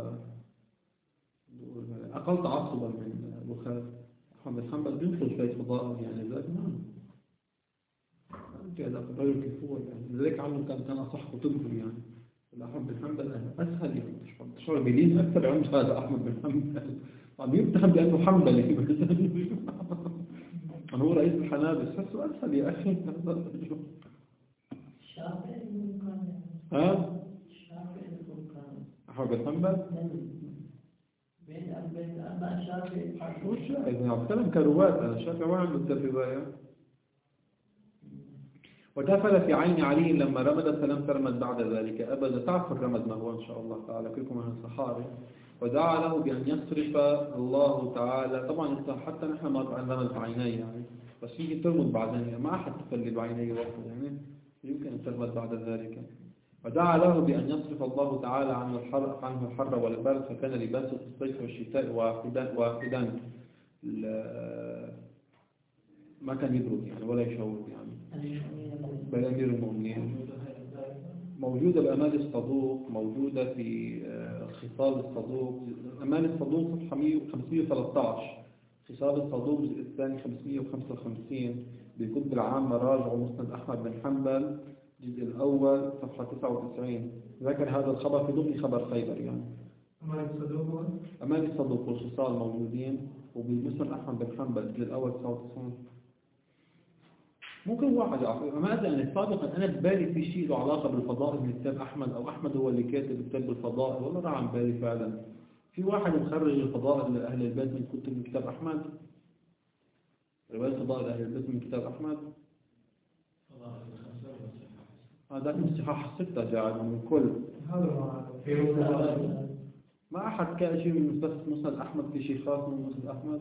أقل تعصبا من بخاري. أحمد بن حنبل بينقل شوية فضائل يعني ذات ما هذا رجل كفور يعني لذلك عنه كان كان أصح كتبهم يعني. أحمد بن حنبل أسهل يعني تشعر بلين أكثر عند هذا أحمد بن حنبل عم يتهم بأنه حنبلي أنا هو رئيس الحنابلة حسه أسهل يا أخي. ها؟ أحمد بن حنبل؟ بين بين أربع شافعي وش يعني عم بتكلم كروات أنا شافعي وين عنده الرواية. ودفل في عين علي لما رمد فلم ترمد بعد ذلك أبدا. تعرف الرمد ما هو إن شاء الله تعالى كلكم من الصحاري. ودعا له بأن يصرف الله تعالى. طبعا حتى نحن ما رمد بعينيه يعني بس يجي ترمد بعدين ما أحد تفلي بعينيه وقت يعني يمكن أن ترمد بعد ذلك. ودعا له بأن يصرف الله تعالى عنه الحر عنه الحر والبرد فكان لباسه في الصيف والشتاء واحدا واحدا ما كان يبرد يعني ولا يشوب يعني. بل أمير المؤمنين موجودة بأمال الصدوق موجودة في خصال الصدوق. أمال الصدوق صفحة خمسمئة وثلاثة عشر خصال الصدوق الجزء الثاني خمسمئة وخمسة وخمسين بالكتب العامة راجعوا مسند أحمد بن حنبل الجزء الأول صفحة تسعة وتسعين. ذكر هذا الخبر في ضمن خبر خيبر يعني. أمال الصدوق أمال الصدوق والخصال موجودين وبالمسند أحمد بن حنبل الجزء الأول تسعة وتسعين. ممكن واحد يعرف ما أدري أنا سابقا أنا ببالي في شيء له علاقة بالفضائل من كتاب أحمد أو أحمد هو اللي كاتب كتاب الفضائل والله راح عن بالي فعلا في واحد مخرج الفضائل لأهل البيت من كتب من كتاب أحمد. رواية فضائل أهل البيت من كتاب أحمد هذا من صحاح ستة جاء من كل هذا ما أحد كان شيء من مسند أحمد في شيء خاص من مسند أحمد.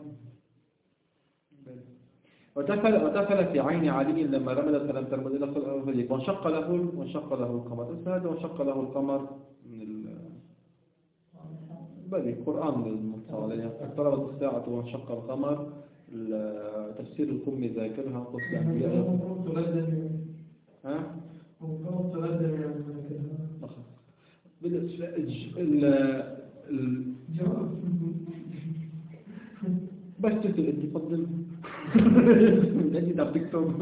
وتفل وتفل في عين علي لما رمد فلم ترمد إلى صلى وانشق له وانشق له القمر. بس هذا وانشق له القمر من ال بدي القرآن المطالع اقتربت الساعة وانشق القمر. تفسير القمي ذاكرها قصة الأنبياء. ها؟ بس تفضل انت بتكتب.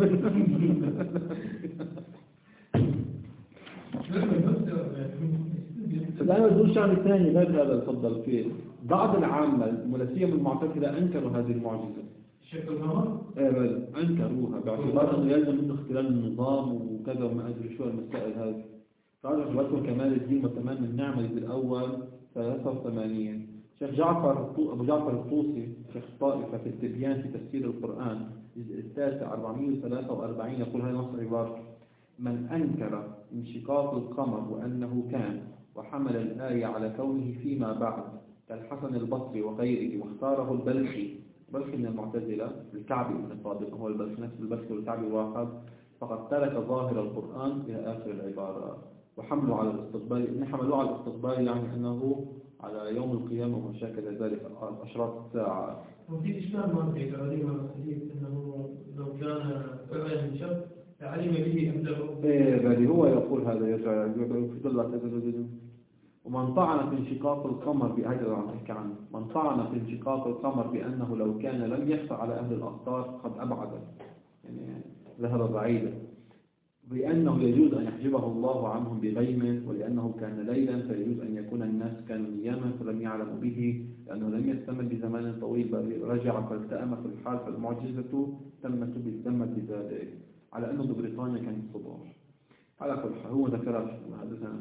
فالآن بدون شغله ثانيه غير هذا تفضل فيه. بعض العامة ولا سيما المعتزلة أنكروا هذه المعجزة. شكل القمر؟ ايه بل أنكروها باعتبار أنه يلزم منه اختلال النظام وكذا وما أدري شو المسائل هذه. راجع جواتهم كمال الدين وتمام النعمة الأول ثلاثة وثمانين. شيخ جعفر أبو جعفر الطوسي شيخ طائفة في التبيان في تفسير القرآن الجزء التاسع أربعمائة وثلاثة وأربعين يقول هذا نص عبارة: من أنكر انشقاق القمر وأنه كان وحمل الآية على كونه فيما بعد كالحسن البصري وغيره واختاره البلخي بلخي من المعتزلة الكعبي من الصادق هو البلخي نفس البلخي والكعبي واحد فقد ترك ظاهر القرآن إلى آخر العبارة. وحملوا على الاستقبال إن حملوا على الاستقبال يعني أنه على يوم القيامة وما شاكل ذلك أشراط الساعة. وفي إشكال ما في تعليم الحديث أنه لو كان فعلا انشق علم به أبلغه. إيه بل هو يقول هذا يرجع في ضلة. ومن طعن في انشقاق القمر بهذا عم نحكي عنه من طعن في انشقاق القمر بأنه لو كان لم يخفى على أهل الأقطار قد أبعد يعني ذهب بعيدا بأنه يجوز أن يحجبه الله عنهم بغيم ولأنه كان ليلا فيجوز أن يكون الناس كانوا نياما فلم يعلموا به لأنه لم يستمر بزمان طويل بل رجع فالتأم في الحال فالمعجزة تمت تمت بذلك على أنه ببريطانيا كان الصباح. على كل حال هو ذكرها في حدثنا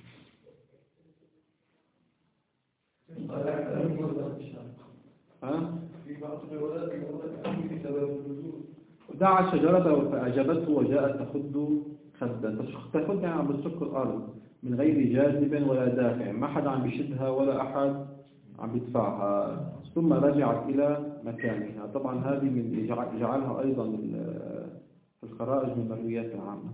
ها؟ في بعض الروايات في سبب النزول دعا شجرته فأجابته وجاءت تخد خدا تخد يعني عم بتشق الأرض من غير جاذب ولا دافع ما حد عم بيشدها ولا أحد عم بيدفعها ثم رجعت إلى مكانها. طبعا هذه من جعلها أيضا في الخرائج من المرويات العامة.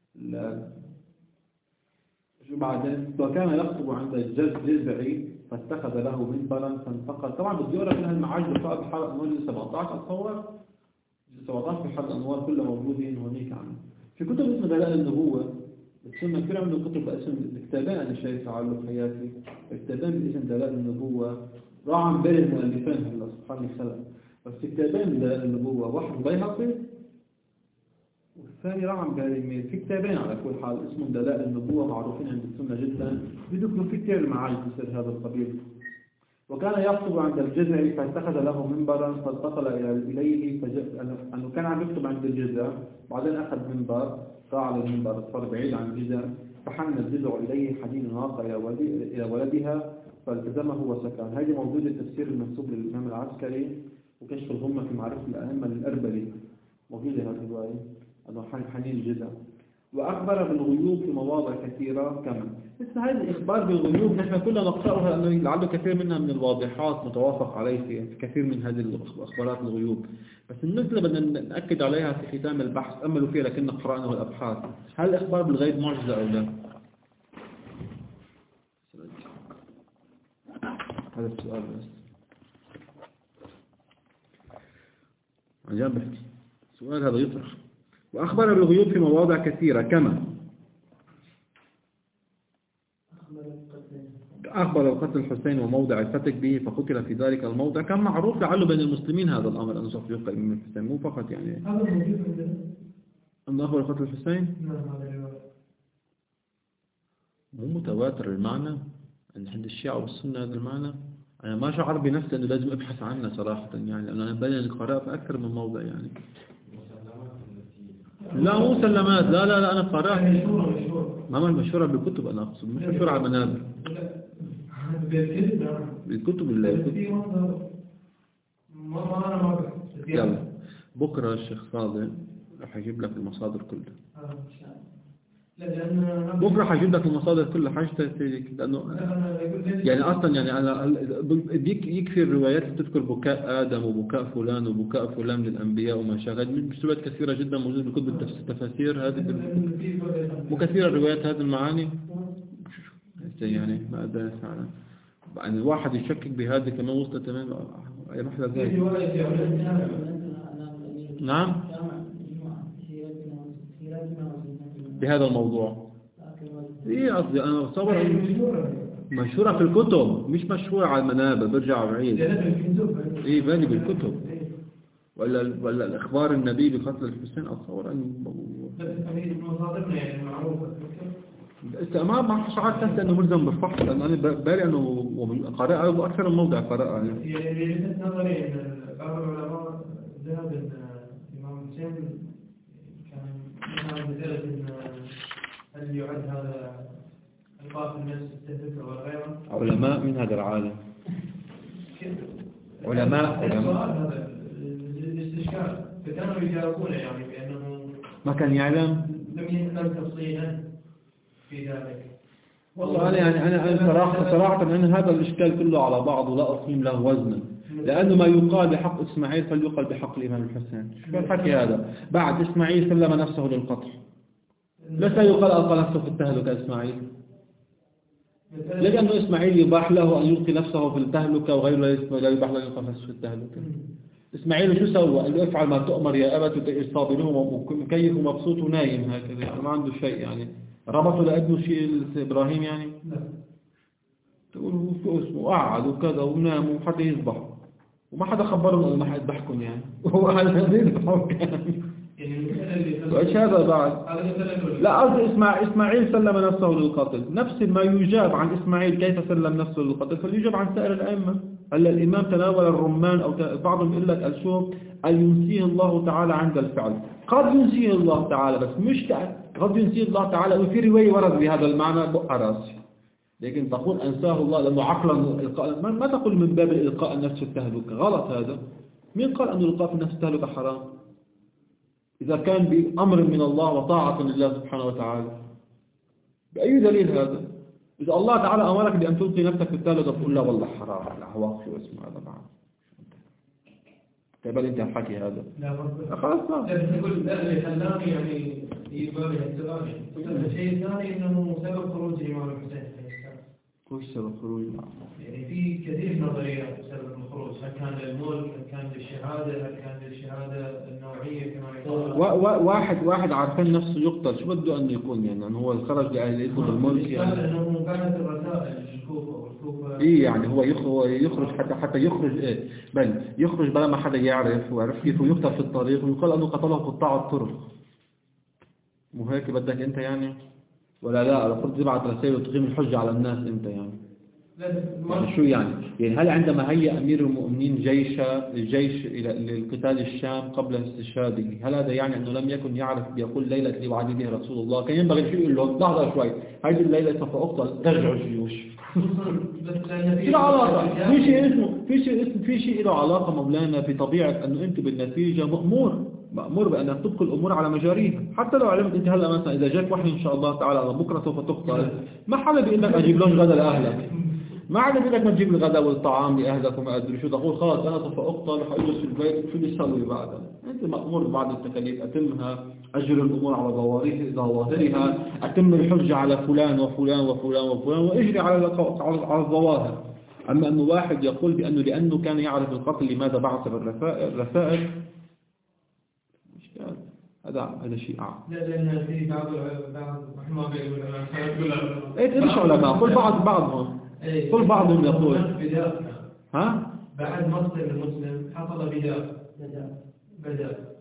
شو بعدين وكان يخطب عند الجذعي فاتخذ له منبرا فانتقل. طبعا بدي أقرأ منها المعاجزة بتاعت بحلقة أنوار سبعة عشر أتصور سبعة عشر في حلقة أنوار كلها موجودين هونيك عنه. في كتب اسمها دلائل النبوة بتسمى كثير من الكتب باسم الكتابين أنا شايفها على حياتي الكتابين باسم دلائل النبوة راح عن بالي المؤلفين هلا سبحان الله. بس كتابين دلائل النبوة واحد بيهقي والثاني راح عن بالي مين. في كتابين على كل حال اسمهم دلائل النبوة معروفين عند السنة جدا بيذكروا في كثير المعاجز بصير هذا القبيل. وكان يخطب عند الجذع فاتخذ له منبرا فانتقل إليه أنه كان عم يكتب عند الجذع بعدين أخذ منبر طاع على المنبر صار بعيد عن الجذع فحن الجذع إليه حنين ناقة إلى ولدها فالتزمه وسكن. هذه موجودة تفسير المنسوب للإمام العسكري وكشف الغمة في معرفة الأئمة للأربلي موجودة هذه الرواية أنه حنين الجذع. وأخبر بالغيوب في مواضع كثيرة كما مثل هذا الإخبار بالغيوب نحن كلنا نقرأها لأنه لعله كثير منها من الواضحات متوافق عليه في كثير من هذه الأخبارات الغيوب بس النقطة بدنا نأكد عليها في ختام البحث أملوا فيها لكن قرأنا الأبحاث هل الإخبار بالغيب معجزة أو لا؟ هذا السؤال بس عن جانب بحكي السؤال هذا يطرح. وأخبر بالغيوب في مواضع كثيرة كما أخبر بقتل الحسين وموضع الفتك به فقتل في ذلك الموضع كان معروف لعله بين المسلمين هذا الأمر أنه سوف يقتل من الحسين مو فقط يعني أنه أخبر بقتل الحسين مو متواتر المعنى عند الشيعة والسنة هذا المعنى. أنا ما شعر بنفسي أنه لازم أبحث عنه صراحة يعني لأنه أنا بين القراءة في أكثر من موضع يعني لا مو سلمات لا لا لا أنا قرأت ما ما مشهورة بالكتب أنا أقصد مش مشهورة على المنابر بالكتب اللي يلا بكرة الشيخ فاضل راح يجيب لك المصادر كلها بكرة حجيب لك المصادر كلها حاجة لأنه يعني أصلا يعني أنا يكفي الروايات اللي تذكر بكاء آدم وبكاء فلان وبكاء فلان للأنبياء وما شاهد من روايات كثيرة جدا موجودة بكتب التفاسير هذه وكثير الروايات هذه المعاني يعني ما أدري فعلا يعني الواحد يشكك بهذه كمان وصلت تمام أي محلى ذلك. نعم بهذا الموضوع ايه قصدي انا بتصور مشهورة في الكتب مش مشهورة على المنابر برجع بعيد ايه بالي بالكتب ولا ولا الإخبار النبي بقتل الحسين أتصور أن هذه مصادرنا يعني معروفة. ما ما فيش عاد تحس إنه ملزم بالفحص لأن أنا بالي إنه قراءة أكثر من موضع قراءة يعني. يعني لفت نظري إن بعض العلماء ذهب إن الإمام حسين كان منها مسألة إن هل يعد هذا القاتل نفس التهديد أو غيره. علماء من هذا العالم. علماء علماء. هذا الاستشكال فكانوا يجاوبون يعني بأنه ما كان يعلم. لم يتم تفصيلا في ذلك. والله أنا يعني أنا أنا صراحة صراحة أن هذا الإشكال كله على بعضه لا أقيم له وزنا لأنه ما يقال بحق إسماعيل فليقال بحق الإمام الحسين. شو الحكي هذا؟ بعد إسماعيل سلم نفسه للقتل. ليس يقال ألقى نفسه في التهلكة إسماعيل. لأنه إسماعيل يباح له أن يلقي نفسه في التهلكة وغيره لا يباح له أن يلقي نفسه في التهلكة. إسماعيل شو سوى؟ قال له افعل ما تؤمر يا أبت صابر ومكيف ومبسوط ونايم هكذا يعني ما عنده شيء يعني. ربطوا لابنه شيء إبراهيم يعني؟ لا. تقول هو اسمه وقعد وكذا ونام وحتى يصبح وما حدا خبره إنه ما حد ضحكم يعني. وهو على هذه الضحك يعني. وإيش هذا بعد؟ لا قصدي إسماعيل إسماعيل سلم نفسه للقتل نفس ما يجاب عن إسماعيل كيف سلم نفسه للقتل فليجاب عن سائر الأئمة. هلا الإمام تناول الرمان أو بعضهم يقول لك الشوب أن ينسيه الله تعالى عند الفعل قد ينسيه الله تعالى بس مش قد ينسيه الله تعالى وفي رواية ورد بهذا المعنى بقى راسي لكن تقول أنساه الله لأنه عقلا إلقاء ما تقول من باب إلقاء النفس التهلكة غلط هذا. مين قال أنه إلقاء النفس التهلكة حرام إذا كان بأمر من الله وطاعة لله سبحانه وتعالى؟ بأي دليل هذا؟ إذا الله تعالى أمرك بأن تلقي نفسك في التهلكة تقول لا والله حرام لا هو شو اسمه هذا معه تقبل أنت الحكي هذا؟ لا خلاص لا تقول اللي خلاني يعني يبالي السؤال الشيء الثاني إنه سبب خروج الإمام الحسين وش سبب خروج؟ يعني في كثير نظريات سبب الخروج هل كان للملك هل كان للشهادة هل كان للشهادة النوعية كما يقال واحد واحد عارفين نفسه يقتل شو بده أن يكون يعني أنه هو خرج لأهل يدخل الملك يعني أنه كانت الرسائل الكوفة والكوفة إيه يعني هو يخرج حتى حتى يخرج إيه بل يخرج بلا ما حدا يعرف ويعرف كيف ويقتل في الطريق ويقال أنه قتله قطاع الطرق مو هيك بدك أنت يعني ولا لا المفروض تبعت رسائل وتقيم الحجة على الناس أنت يعني يعني شو يعني يعني هل عندما هيأ أمير المؤمنين جيش الجيش إلى للقتال الشام قبل استشهاده هل هذا يعني أنه لم يكن يعرف بيقول ليلة لي وعدي به رسول الله كان ينبغي شو يقول له لحظة شوي هذه الليلة سوف أقتل ترجعوا الجيوش في علاقة في شيء اسمه في شيء اسمه في شيء له علاقة مولانا بطبيعة أنه أنت بالنتيجة مأمور مأمور بأن تبقى الأمور على مجاريها حتى لو علمت أنت هلأ مثلا إذا جاك وحي إن شاء الله تعالى بكرة سوف تقتل ما حدا بيقول لك أجيب لهم غدا لأهلك ما عاد بيقول لك ما تجيب الغداء والطعام لأهلك وما أدري شو تقول خلاص أنا سوف أقتل وحأجلس في البيت شو بدي أسوي بعدها أنت مأمور ببعض التكاليف أتمها أجر الأمور على ظواهرها أتم الحجة على فلان وفلان وفلان وفلان وإجري على على الظواهر. أما أنه واحد يقول بأنه لأنه كان يعرف القتل لماذا بعث بالرسائل هذا هذا شيء أعظم. لا لأن في بعض بعض رحمه الله يقول إيه مش علماء كل بعض بعضهم كل بعضهم يقول ها بعد مصدر المسلم حصل بداء بداء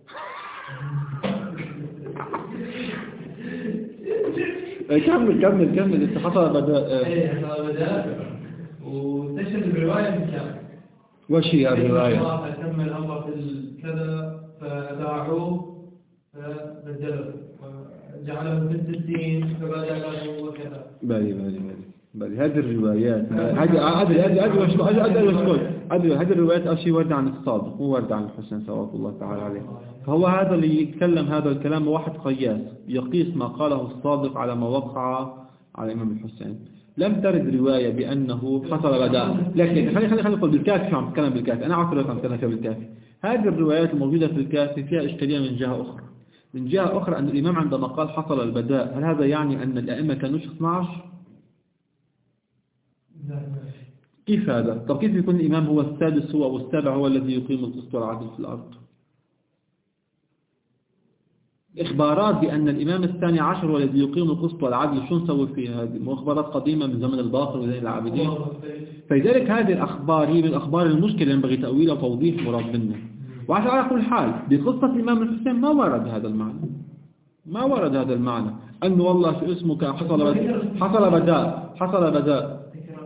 كمل كمل كمل انت حصل بداء ايه حصل بداء وتشهد الروايه بالكامل وش هي الروايه تم الامر في كذا فداعوه فبدلوا وجعله في الدين فبدله وكذا بالي بالي بالي بل هذه الروايات هذه هذه هذه هذه وش هذه هذه هذه الروايات أشي ورد عن الصادق مو ورد عن الحسين صلوات الله تعالى عليه. فهو هذا اللي يتكلم هذا الكلام واحد قياس يقيس ما قاله الصادق على ما وقع على الإمام الحسين. لم ترد رواية بأنه حصل بداء لكن خلي خلي خلي نقول بالكافي عم نتكلم بالكافي أنا عارف لك عم نتكلم فيها بالكافي. هذه الروايات الموجودة في الكافي فيها إشكالية من جهة أخرى من جهة أخرى أن الإمام عندما قال حصل البداء هل هذا يعني أن الأئمة كانوا اثنا عشر؟ كيف هذا؟ طب كيف يكون الإمام هو السادس هو والسابع هو الذي يقيم القسط والعدل في الأرض؟ إخبارات بأن الإمام الثاني عشر هو الذي يقيم القسط والعدل شو نسوي فيها هذه؟ مخبرات قديمة من زمن الباقر وزين العابدين. فلذلك هذه الأخبار هي من الأخبار المشكلة ينبغي تأويلها وتوضيح مراد منه. وعلى على كل حال بقصة الإمام الحسين ما ورد هذا المعنى، ما ورد هذا المعنى أنه والله شو اسمه كان حصل حصل بداء حصل بداء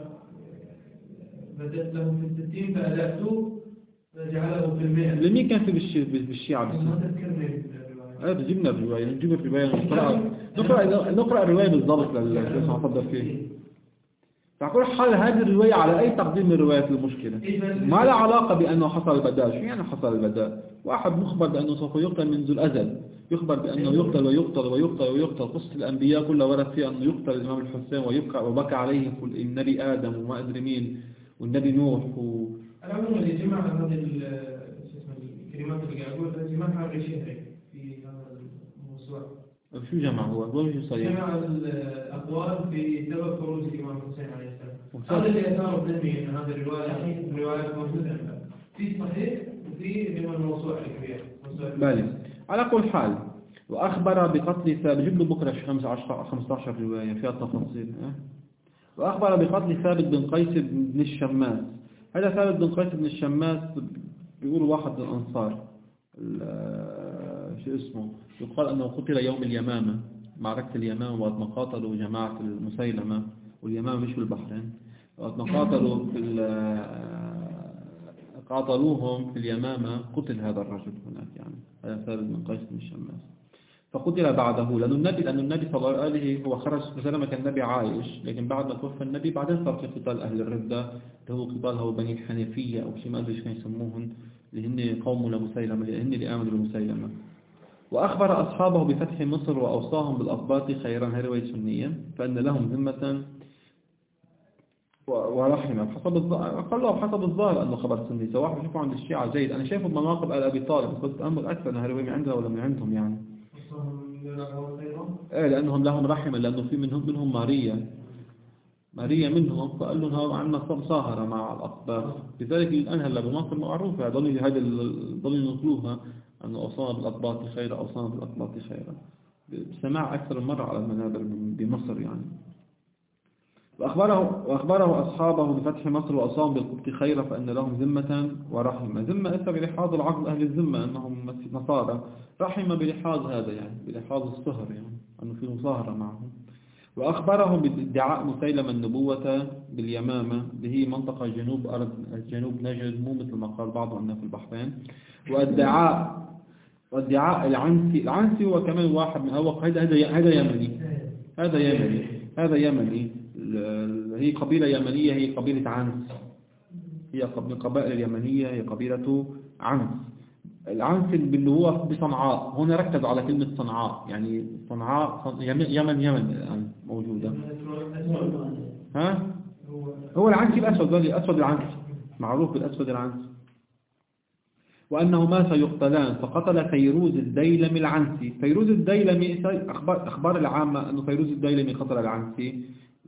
بدأت له في الستين فألأته فجعله في المئة. لمين كان في بالشيعة بالشيعة بس؟ ما تذكرني هذا جبنا الرواية نجيب الرواية نقرأ نقرأ نقرأ الرواية بالضبط للي نفضل فيه. فأقول حال هذه الرواية على أي تقديم من روايات المشكلة ما لا علاقة بأنه حصل البداء. شو يعني حصل البداء؟ واحد مخبر بأنه سوف يقتل منذ الأزل، يخبر بأنه يقتل ويقتل ويقتل ويقتل. قصة الأنبياء كلها ورد فيها أنه يقتل الإمام الحسين ويبكى وبكى عليه النبي آدم وما أدري مين والنبي نوح و... العموم اللي جمع هذه الكلمات اللي قاعد أقولها جمعها الشهري في هذا الموسوعة. شو جمع هو؟ هو شو صحيح؟ جمع الأقوال في سبب خروج الإمام الحسين عليه السلام. هذا اللي أثاره بذهني أن هذه الرواية الروايات موجودة في صحيح وفي ضمن الموسوعة الكبيرة. بالي على كل حال. وأخبر بقتل ثابت، جيب له بكرة خمسة عشر رواية فيها تفاصيل. وأخبر بقتل ثابت بن قيس بن الشماس. هذا ثابت بن قيس بن الشماس بيقولوا واحد من الأنصار شو اسمه، يقال أنه قتل يوم اليمامة، معركة اليمامة، وقت ما قاتلوا جماعة المسيلمة، واليمامة مش في البحرين، وقت ما قاتلوا في قاتلوهم في اليمامة قتل هذا الرجل هناك، يعني هذا ثابت بن قيس بن الشماس. فقتل بعده لأن النبي لأن النبي صلى الله عليه وسلم هو خرج مسلمة كان النبي عايش، لكن بعد ما توفى النبي بعدين صار في قتال أهل الردة اللي هو قتال هو بني الحنيفية أو شيء ما أدري إيش كانوا يسموهن، اللي هن قوم لمسيلمة، اللي هن اللي آمنوا لمسيلمة. وأخبر أصحابه بفتح مصر وأوصاهم بالأقباط خيرا، هذه رواية سنية، فأن لهم ذمة ورحمة بحسب الظاهر، قال له بحسب الظاهر أنه خبر سني، سواء بشوفه عند الشيعة جيد. أنا شايفه بمناقب آل أبي طالب، بس بتأمل أكثر أنها رواية من عندها ولا من عندهم يعني. إيه لأنهم لهم رحمة، لأنه في منهم منهم ماريا ماريا منهم، فقال لهم هذا عندنا صاهرة مع الأقباط، لذلك الآن هلا بمناقب معروفة ضلوا هذا ضلوا ينقلوها أنه أوصانا بالأقباط خيرا أوصانا بالأقباط خيرا، بسماع أكثر من مرة على المنابر بمصر يعني. وأخبره, وأخبره أصحابه بفتح مصر وأصابهم بالقبط خيرا فأن لهم ذمة ورحمة. ذمة أتى بلحاظ العقل أهل الذمة أنهم نصارى، رحمة بلحاظ هذا يعني بلحاظ الصهر يعني أنه في مصاهرة معهم. وأخبرهم بادعاء مسيلمة النبوة باليمامة اللي هي منطقة جنوب أرض جنوب نجد، مو مثل ما قال بعضهم أنها في البحرين. وادعاء وادعاء العنسي العنسي هو كمان واحد من أوق هذا هذا هذا يمني هذا يمني هذا يمني هي قبيلة يمنية، هي قبيلة عنس، هي من القبائل اليمنية، هي قبيلة عنس. العنس اللي هو بصنعاء، هنا ركز على كلمة صنعاء، يعني صنعاء يمن يمن, يمن الآن موجودة. ها هو العنسي الأسود، الأسود العنس معروف بالأسود العنس. وأنهما سيقتلان، فقتل فيروز الديلمي العنسي. فيروز الديلمي أخبار, أخبار العامة أنه فيروز الديلمي قتل العنسي.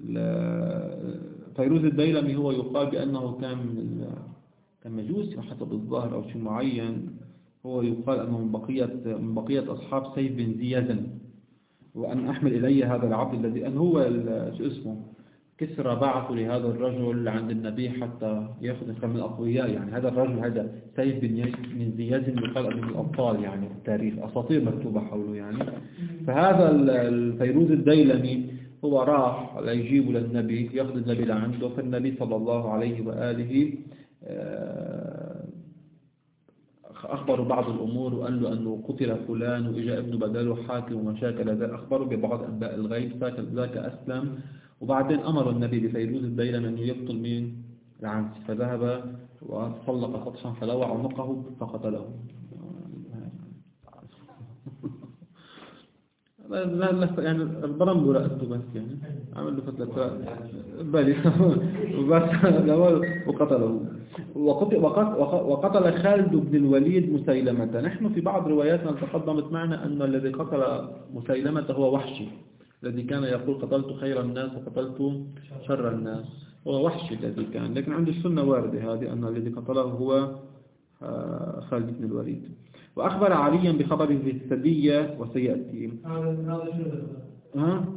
فيروز الديلمي هو يقال بأنه كان كان مجوسي حسب الظاهر أو شيء معين، هو يقال أنه من بقية من بقية أصحاب سيف بن زياد. وأن أحمل إلي هذا العبد الذي أن هو شو اسمه كسرى بعثه لهذا الرجل عند النبي حتى يأخذ من الأقوياء، يعني هذا الرجل هذا سيف بن زياد يقال أنه من الأبطال يعني في التاريخ، أساطير مكتوبة حوله يعني. فهذا الفيروز الديلمي هو راح يجيب للنبي، يأخذ النبي لعنده، فالنبي صلى الله عليه وآله أخبروا بعض الأمور وقال له أنه قتل فلان وإجا ابن بداله حاكم ومشاكل ذلك، أخبروا ببعض أنباء الغيب، ذاك أسلم. وبعدين أمر النبي بفيروز الديلمي أنه يقتل مين العنسي، فذهب وطلق سطحا فلوع عنقه فقتله. لا لا يعني البرم رأسته بس يعني عمل له فتلة بالي وبس وقتله. وقتل, وقتل خالد بن الوليد مسيلمة. نحن في بعض رواياتنا تقدمت معنا أن الذي قتل مسيلمة هو وحشي الذي كان يقول قتلت خير الناس وقتلت شر الناس، هو وحشي الذي كان، لكن عند السنة واردة هذه أن الذي قتله هو خالد بن الوليد. وأخبر عليا بخبر ذي السدية وسيأتي. ها؟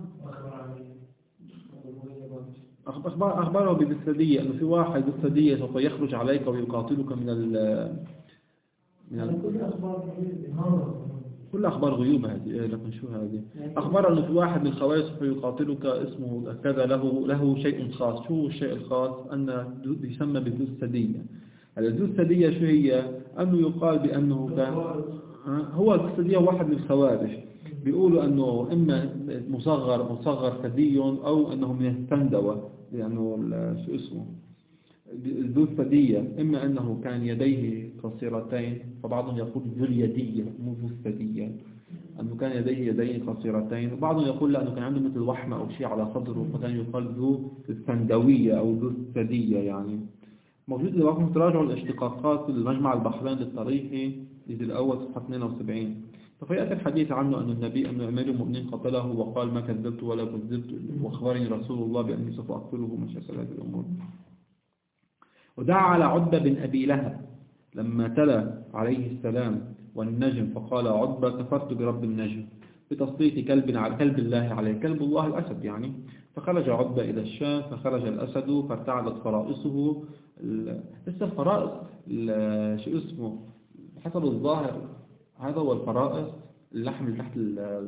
أخبر أخبره بالسدية أنه في واحد بالسدية سوف يخرج عليك ويقاتلك من من ال... كل أخبار غيوب. كل أخبار غيوب هذه، لكن شو هذه؟ أخبار أنه في واحد من الخوارج يقاتلك اسمه كذا، له له شيء خاص. شو الشيء الخاص؟ أن يسمى بالذو السدية. الذو السدية شو هي؟ أنه يقال بأنه كان هو الذو السدية واحد من الخوارج، بيقولوا أنه إما مصغر مصغر ثدي أو أنه من الثندوة، لأنه شو اسمه ذو الثدية، إما أنه كان يديه قصيرتين، فبعضهم يقول ذو اليدية مو ذو الثدية، أنه كان يديه يدين قصيرتين، وبعضهم يقول لا أنه كان عنده مثل وحمة أو شيء على صدره، فكان يقال ذو الثندوية أو ذو الثدية. يعني موجود إذا بدكم تراجعوا الاشتقاقات المجمع البحرين للتاريخي الجزء الأول صفحة اثنين وسبعين، فيأتي الحديث عنه أن النبي أن أمير المؤمنين قتله وقال ما كذبت ولا كذبت، وأخبرني رسول الله بأني سوف أقتله مشاكل هذه الأمور. ودعا على عتبة بن أبي لهب لما تلا عليه السلام والنجم، فقال عتبة كفرت برب النجم بتسليط كلب على كلب الله عليه، كلب الله الأسد يعني. فخرج عتبة إلى الشام، فخرج الأسد فارتعدت فرائصه. لسه الفرائص شو اسمه حسب الظاهر هذا هو الفرائص، اللحم اللي تحت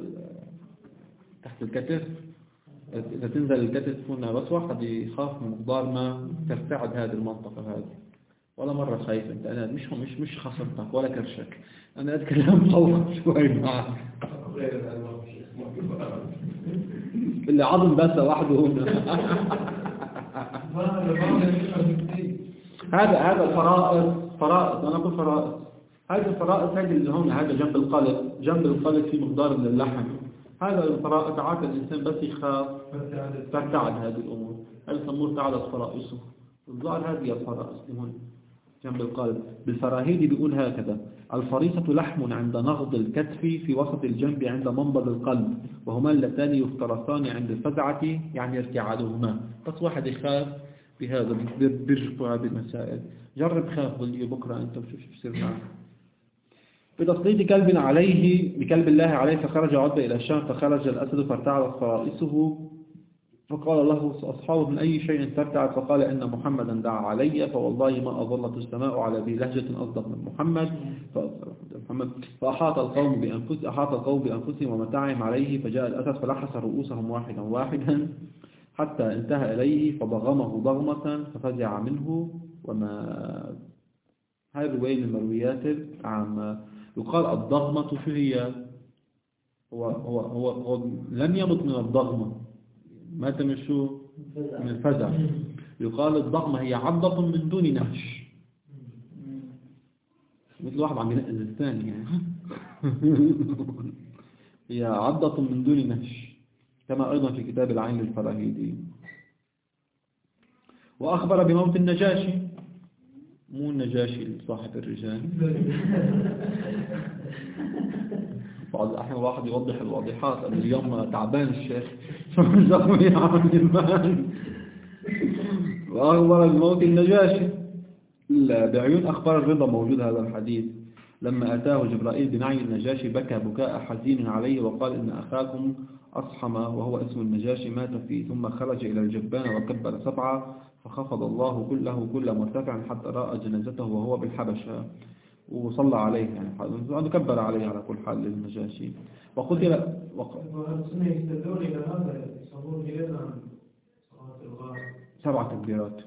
تحت الكتف. إذا تنزل الكتف هنا بس واحد يخاف من مقدار ما ترتعد هذه المنطقة هذه. ولا مرة خايف أنت، أنا مش مش مش خصمتك ولا كرشك، أنا أتكلم خوف شوي معك. اللي عظم بس وحده هنا. هذا هذا الفرائص فرائص أنا أقول فرائص. هذه الفرائص هذه اللي هون، هذا جنب القلب، جنب القلب في مقدار من اللحم. هذا الفرائص عادة الإنسان بس يخاف ترتعد هذه الأمور، هذا يسموه ارتعدت فرائصه. الظاهر هذه الفرائص هون جنب القلب. بالفراهيدي بيقول هكذا: الفريصة لحم عند نغض الكتف في وسط الجنب عند منبض القلب، وهما اللتان يفترسان عند الفزعة يعني ارتعادهما. بس واحد يخاف بهذا بيرجفوا هذه المسائل. جرب خاف ولي بكرة أنت وشوف شو بصير معك. بتسليط كلب عليه بكلب الله عليه، فخرج عتبة إلى الشام، فخرج الأسد فارتعدت فرائصه، فقال له أصحابه من أي شيء ترتعد؟ فقال إن محمدا دعا علي، فوالله ما أظلت السماء على ذي لهجة أصدق من محمد. فأحاط القوم بأنفسهم أحاط القوم بأنفسهم ومتاعهم عليه، فجاء الأسد فلحس رؤوسهم واحدا واحدا حتى انتهى إليه فضغمه ضغمة ففزع منه. وما هاي الرواية من المرويات العامة. يقال الضغمة شو هي؟ هو, هو, هو, هو لم يمت من الضغمة، مات من شو؟ من الفزع. يقال الضغمة هي عضة من دون نهش، مثل واحد عم ينقز الثاني يعني. هي عضة من دون نهش، كما أيضا في كتاب العين للفراهيدي. وأخبر بموت النجاشي، مو النجاشي صاحب الرجال. بعض الأحيان واحد يوضح الواضحات، اليوم تعبان الشيخ. وأخبر بموت النجاشي بعيون أخبار الرضا. موجود هذا الحديث: لما أتاه جبرائيل بنعي النجاشي بكى بكاء حزين عليه وقال إن أخاكم أصحم وهو اسم النجاشي مات فيه. ثم خرج إلى الجبان وكبر سبعة، فخفض الله كله كل مرتفع حتى رأى جنازته وهو بالحبشة وصلى عليه، يعني كبر عليه على كل حال للنجاشي. وقتل سبعة تكبيرات.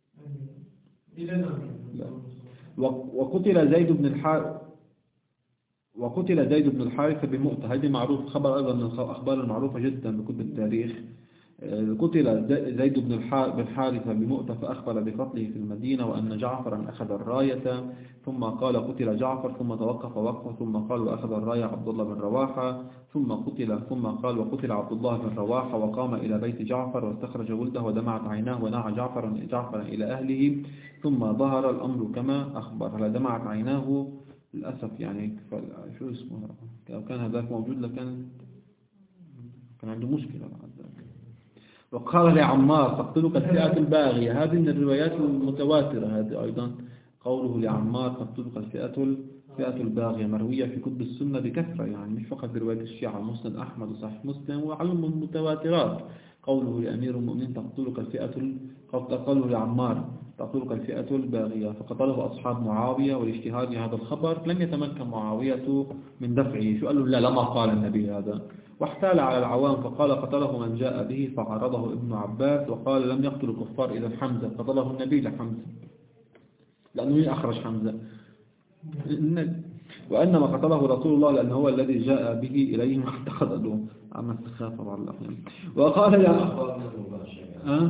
وقتل زيد بن الحارث وقتل زيد بن الحارث بمؤتة. هذه معروف، خبر أيضا من الأخبار المعروفة جدا بكتب التاريخ. قتل زيد بن الحارث بمؤتة، فأخبر بقتله في المدينة وأن جعفرا أخذ الراية، ثم قال قتل جعفر، ثم توقف وقفه، ثم قال وأخذ الراية عبد الله بن رواحة، ثم قتل ثم قال وقتل عبد الله بن رواحة، وقام إلى بيت جعفر واستخرج ولده ودمعت عيناه ونعى جعفر جعفرا إلى أهله، ثم ظهر الأمر كما أخبر. هل دمعت عيناه للأسف يعني شو اسمه، لو كان هذاك موجود لكان كان عنده مشكلة بعد ذلك. وقال لعمار تقتلك الفئة الباغية. هذه من الروايات المتواترة. هذه أيضا قوله لعمار تقتلك الفئة الفئة الباغية مروية في كتب السنة بكثرة، يعني مش فقط برواية الشيعة، مسند أحمد وصحيح مسلم وعلم المتواترات. قوله لأمير المؤمنين تقتلك الفئة قوله لعمار تقتلك الفئة الباغية، فقتله أصحاب معاوية، والاجتهاد هذا الخبر لم يتمكن معاوية من دفعه. شو قال له؟ لا لما قال النبي هذا، واحتال على العوام فقال قتله من جاء به، فعرضه ابن عباس وقال لم يقتل الكفار إذا حمزة، قتله النبي لحمزة، لأنه مين أخرج حمزة؟ النبي. وأنما قتله رسول الله لأنه هو الذي جاء به إليهم اعتقدوا عما استخافة بعض الأحيان. وقال لا أه؟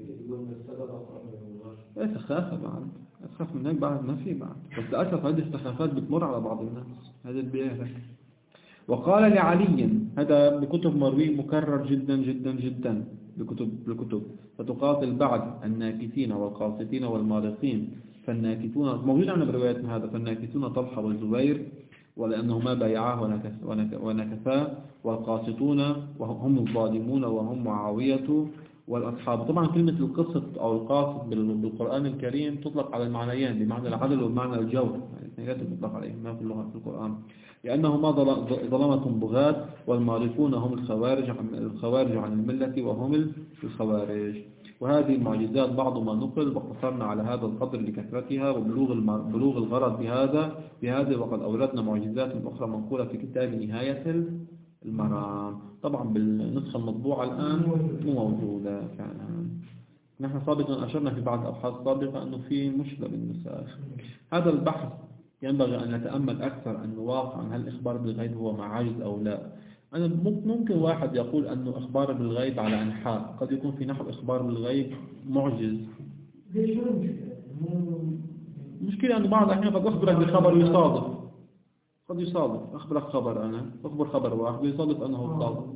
ايه سخافة بعد، أسخاف من هيك بعد ما في بعد، بس للأسف هذه السخافات بتمر على بعض الناس، هذا البيئة. وقال لعلي، هذا بكتب مروي مكرر جدا جدا جدا بكتب بالكتب، فتقاتل بعد الناكثين والقاسطين والمارقين، فالناكثون موجود عندنا برواية هذا، فالناكثون طلحة والزبير ولأنهما بايعاه ونكثاه، والقاسطون وهم الظالمون وهم معاوية والأصحاب. طبعا كلمة القسط أو القاسط بالقرآن الكريم تطلق على المعنيين، بمعنى العدل وبمعنى الجور، يعني لا تطلق عليه ما في اللغة في القرآن، لأنهما ظلمة بغاة، والمارقون هم الخوارج عن الخوارج عن الملة وهم الخوارج. وهذه المعجزات بعض ما نقل، واقتصرنا على هذا القدر لكثرتها وبلوغ بلوغ الغرض بهذا بهذا وقد أوردنا معجزات أخرى منقولة في كتاب نهاية المرام. طبعا بالنسخة المطبوعة الآن مو موجودة فعلا. نحن سابقا أشرنا في بعض الأبحاث السابقة أنه في مشكلة بالنساخ. هذا البحث ينبغي أن نتأمل أكثر أن نواقع عن هل الإخبار بالغيب هو معاجز أو لا. أنا ممكن واحد يقول أنه إخبار بالغيب على أنحاء، قد يكون في نحو إخبار بالغيب معجز. ليش شو المشكلة؟ مشكلة أنه بعض الأحيان قد أخبرك بخبر يصادف، قد يصادف أخبرك خبر أنا أخبر خبر واحد ويصادف أنه صادف.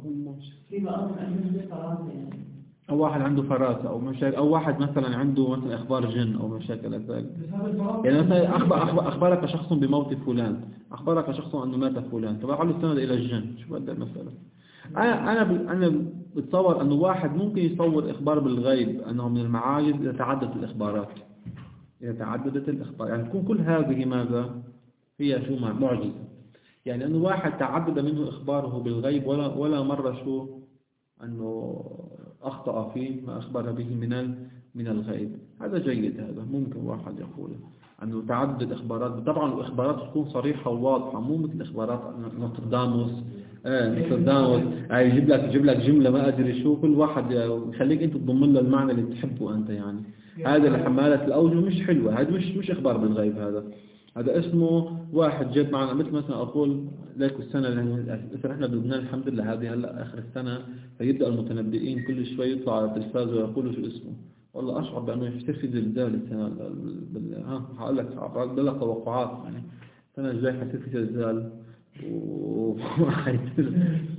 أو واحد عنده فراسة أو مشاكل، أو واحد مثلا عنده مثلا إخبار جن أو مشاكل ذلك. يعني مثلا أخبر أخبر أخبرك شخص بموت فلان، أخبرك شخص أنه مات فلان، فبعد السند إلى الجن. شو بدأ المسألة؟ أنا أنا أنا بتصور أنه واحد ممكن يصور إخبار بالغيب أنه من المعاجز إذا تعددت الإخبارات، إذا تعددت الإخبار، يعني تكون كل هذه ماذا هي شو معجزة، يعني أنه واحد تعدد منه إخباره بالغيب ولا ولا مرة شو أنه أخطأ فيه ما أخبر به من من الغيب. هذا جيد، هذا ممكن واحد يقول أنه تعدد الإخبارات. طبعا الإخبارات تكون صريحة وواضحة، مو مثل إخبارات نوستراداموس آه نوستراداموس يعني يجيب لك يجيب لك جملة ما أدري شو، كل واحد يخليك أنت تضمن له المعنى اللي تحبه أنت. يعني هذا اللي حمالة الأوجه مش حلوة، هذا مش مش إخبار بالغيب، هذا هذا اسمه واحد جاب معنا مثل مثلا أقول لك السنة اللي احنا بلبنان الحمد لله هذه هلا آخر السنة، فيبدأ المتنبئين كل شوي يطلع على التلفاز ويقولوا شو اسمه. والله أشعر بأنه يصير في زلزال السنة بال... ها هقول لك هقول لك توقعات، يعني السنة الجاية حيصير في زلزال وحيصير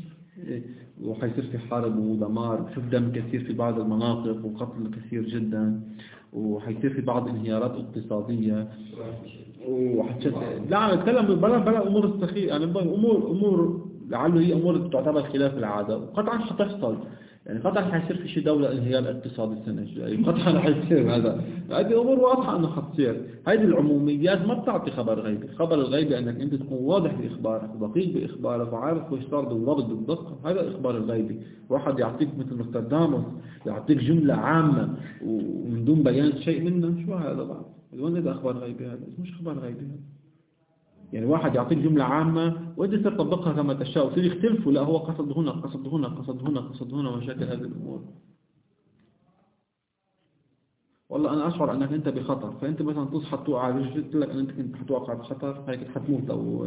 وحيصير في حرب ودمار، شوف دم كثير في بعض المناطق وقتل كثير جدا، وحيصير في بعض انهيارات اقتصادية وحتشت. لا أتكلم بلا بلا أمور السخيفة، يعني أمور أمور لعله هي أمور تعتبر خلاف العادة، وقطعا حتحصل. يعني قطعا حيصير في شي دولة انهيار اقتصادي السنة الجاية، قطعا حيصير هذا. هذه أمور واضحة أنه حتصير. هذه العموميات ما بتعطي خبر غيبي. الخبر الغيبي أنك أنت تكون واضح بإخبارك ودقيق بإخبارك وعارف وش صار بالضبط بالدقة، هذا الإخبار الغيبي. واحد يعطيك مثل نوستراداموس يعطيك جملة عامة ومن دون بيان شيء منه، شو هذا بعد؟ وين هذا أخبار غيبي؟ هذا مش أخبار غيبي هذا. يعني واحد يعطيك جملة عامة وإنت تطبقها كما تشاء وتصير يختلفوا، لا هو قصد هنا قصد هنا قصد هنا قصد هنا ومشاكل هذه الأمور. والله أنا أشعر أنك أنت بخطر، فأنت مثلا تصحى توقع على رجل قلت لك أن أنت كنت حتوقع بخطر، هيك حتموت لو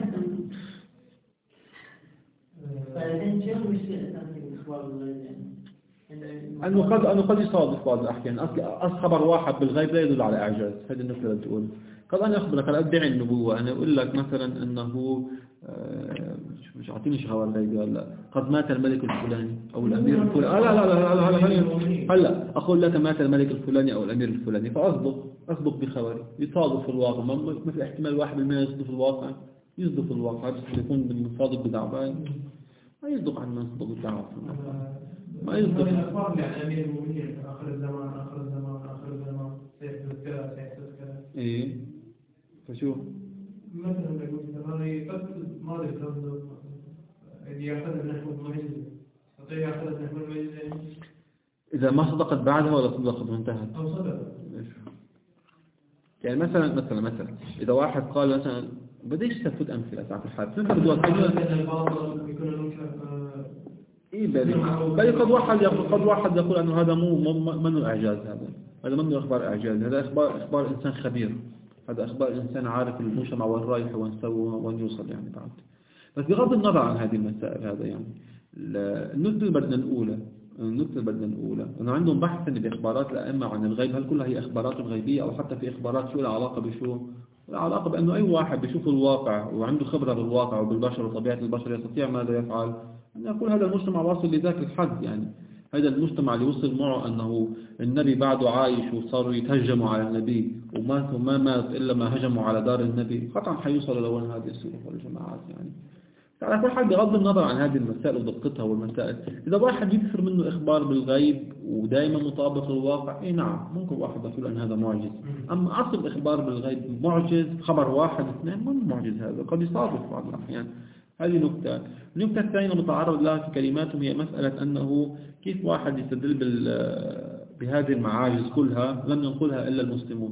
فالحين شو المشكلة تنتج الإخبار بالغيب؟ أنه قد أنه قد يصادف بعض الأحيان. أصل أصل خبر واحد بالغيب لا يدل على إعجاز، هذه النقطة اللي بتقول. قد أنا أخبرك أنا أدعي النبوة، أنا أقول لك مثلا أنه مش أعطيني شغوة الغيب ولا قد مات الملك الفلاني أو الأمير الفلاني. آه لا لا لا لا لا لا هلا أقول لك مات الملك الفلاني أو الأمير الفلاني، فأصدق أصدق بخبري يصادف في الواقع. مثل احتمال واحد بالمئة يصدق في الواقع، يصدق في الواقع بس يكون صادق بدعوة، ما يصدق عن يصدق بدعوة ما يصدق. الأخبار عن أمير المؤمنين آخر الزمان آخر الزمان آخر الزمان سيحدث سيحدث كذا. إيه فشو؟ مثلا هذا يقتل ماذا يقصد؟ إذا يأخذ نحو المعجزة، يستطيع يأخذ نحو المعجزة. إذا ما صدقت بعدها ولا صدقت وانتهت؟ أو صدق. يعني مثلا مثلا مثلا إذا واحد قال مثلا بديش تفوت أمثلة ساعة الحال تنفرد وقت إيه بل بل قد واحد يقول قد واحد يقول أنه هذا مو منه إعجاز هذا هذا منه إخبار إعجاز هذا إخبار إخبار إنسان خبير هذا إخبار إنسان عارف المجتمع وين رايح وين سوى وين يوصل يعني بعد. بس بغض النظر عن هذه المسائل هذا يعني النقطة اللي بدنا نقولها النقطة اللي بدنا نقولها إنه عندهم بحث بإخبارات الأئمة عن الغيب هل كلها هي إخبارات غيبية أو حتى في إخبارات شو لها علاقة بشو لها علاقة بأنه أي واحد بيشوف الواقع وعنده خبرة بالواقع وبالبشر وطبيعة البشر يستطيع ماذا يفعل أن يقول هذا المجتمع واصل لذاك الحد يعني هذا المجتمع اللي وصل معه أنه النبي بعده عايش وصاروا يتهجموا على النبي ومات وما مات إلا ما هجموا على دار النبي قطعا حيوصلوا لوين هذه السلوك والجماعات يعني. على كل حال بغض النظر عن هذه المسائل ودقتها والمسائل إذا واحد يكثر منه إخبار بالغيب ودائما مطابق للواقع إيه نعم ممكن واحد يقول أن هذا معجز أما أصل إخبار بالغيب معجز خبر واحد اثنين من معجز هذا قد يصادف بعض الأحيان هذه نقطة. النقطة الثانية متعرض لها في كلماتهم هي مسألة أنه كيف واحد يستدل بهذه المعاجز كلها لم ينقلها إلا المسلمون.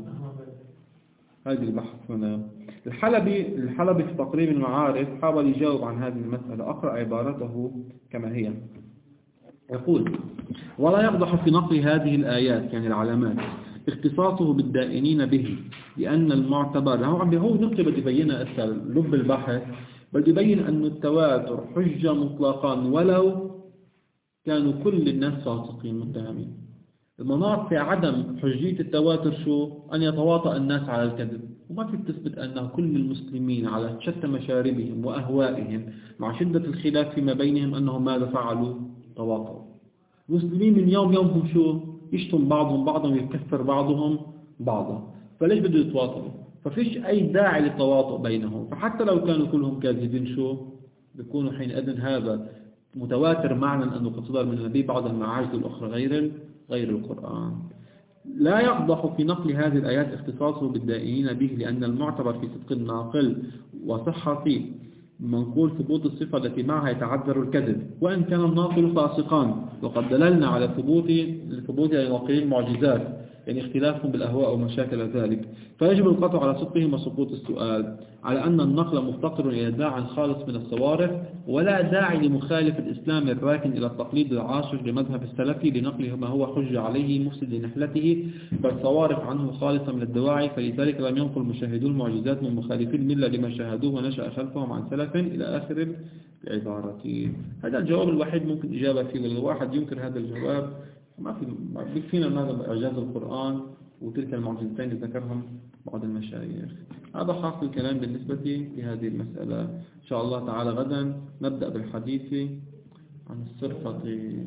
هذه البحث هنا الحلبي الحلبي في تقريب المعارف حاول يجاوب عن هذه المسألة أقرأ عبارته كما هي يقول ولا يقدح في نقل هذه الآيات يعني العلامات اختصاصه بالدائنين به لأن المعتبر هو عم هو نقطة بدي بينها أسأل لب البحث بدي يبين أن التواتر حجة مطلقا ولو كانوا كل الناس فاسقين متهمين. المناط في عدم حجية التواتر شو أن يتواطأ الناس على الكذب وما في تثبت أن كل المسلمين على شتى مشاربهم وأهوائهم مع شدة الخلاف فيما بينهم أنهم ماذا فعلوا تواطؤوا. المسلمين من يوم يومهم شو يشتم بعضهم بعضا ويكفر بعضهم بعضا فليش بده يتواطؤوا ففيش أي داعي للتواطؤ بينهم فحتى لو كانوا كلهم كاذبين شو بيكونوا حينئذ هذا متواتر معنى أنه قد صدر من النبي بعض المعاجز الأخرى غير غير القرآن. لا يقدح في نقل هذه الآيات اختصاصه بالدائنين به لأن المعتبر في صدق الناقل وصحة منقول ثبوت الصفة التي معها يتعذر الكذب وإن كان الناقل فاسقان وقد دللنا على ثبوت ثبوت ناقلين المعجزات يعني اختلافهم بالأهواء ومشاكل ذلك فيجب القطع على صدقهم وسقوط السؤال على أن النقل مفتقر إلى داع خالص من الصوارف ولا داعي لمخالف الإسلام الراكن إلى التقليد العاشر لمذهب السلفي لنقله ما هو حج عليه مفسد لنحلته بل صوارف عنه خالصة من الدواعي فلذلك لم ينقل مشاهدو المعجزات من مخالفي الملة لما شاهدوه ونشأ خلفهم عن سلف إلى آخر العبارة. هذا الجواب الوحيد ممكن إجابة فيه والواحد ينكر هذا الجواب ما في بكفينا ماذا إعجاز القرآن وتلك المعجزتين اللي ذكرهم بعض المشايخ. هذا حاصل الكلام بالنسبة لهذه المسألة. إن شاء الله تعالى غدا نبدأ بالحديث عن الصرفة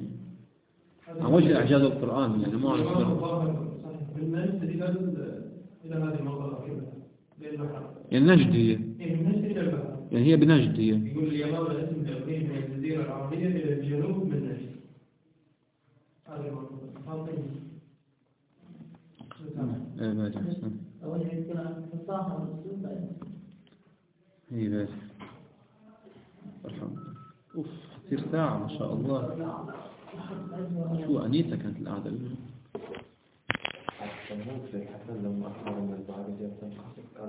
عن وجه إعجاز القرآن يعني مو عن الصرفة يعني نجد هي يعني هي بنجد هي يقول اليمامة اسم تقريب من الجزيرة العربية إلى الجنوب من نجد ايه باجي حسن أول شيء يكون الفصاحة والأسلوب ايه باجي اوف كثير ساعة ما شاء الله شو أنيسة كانت القعدة اليوم.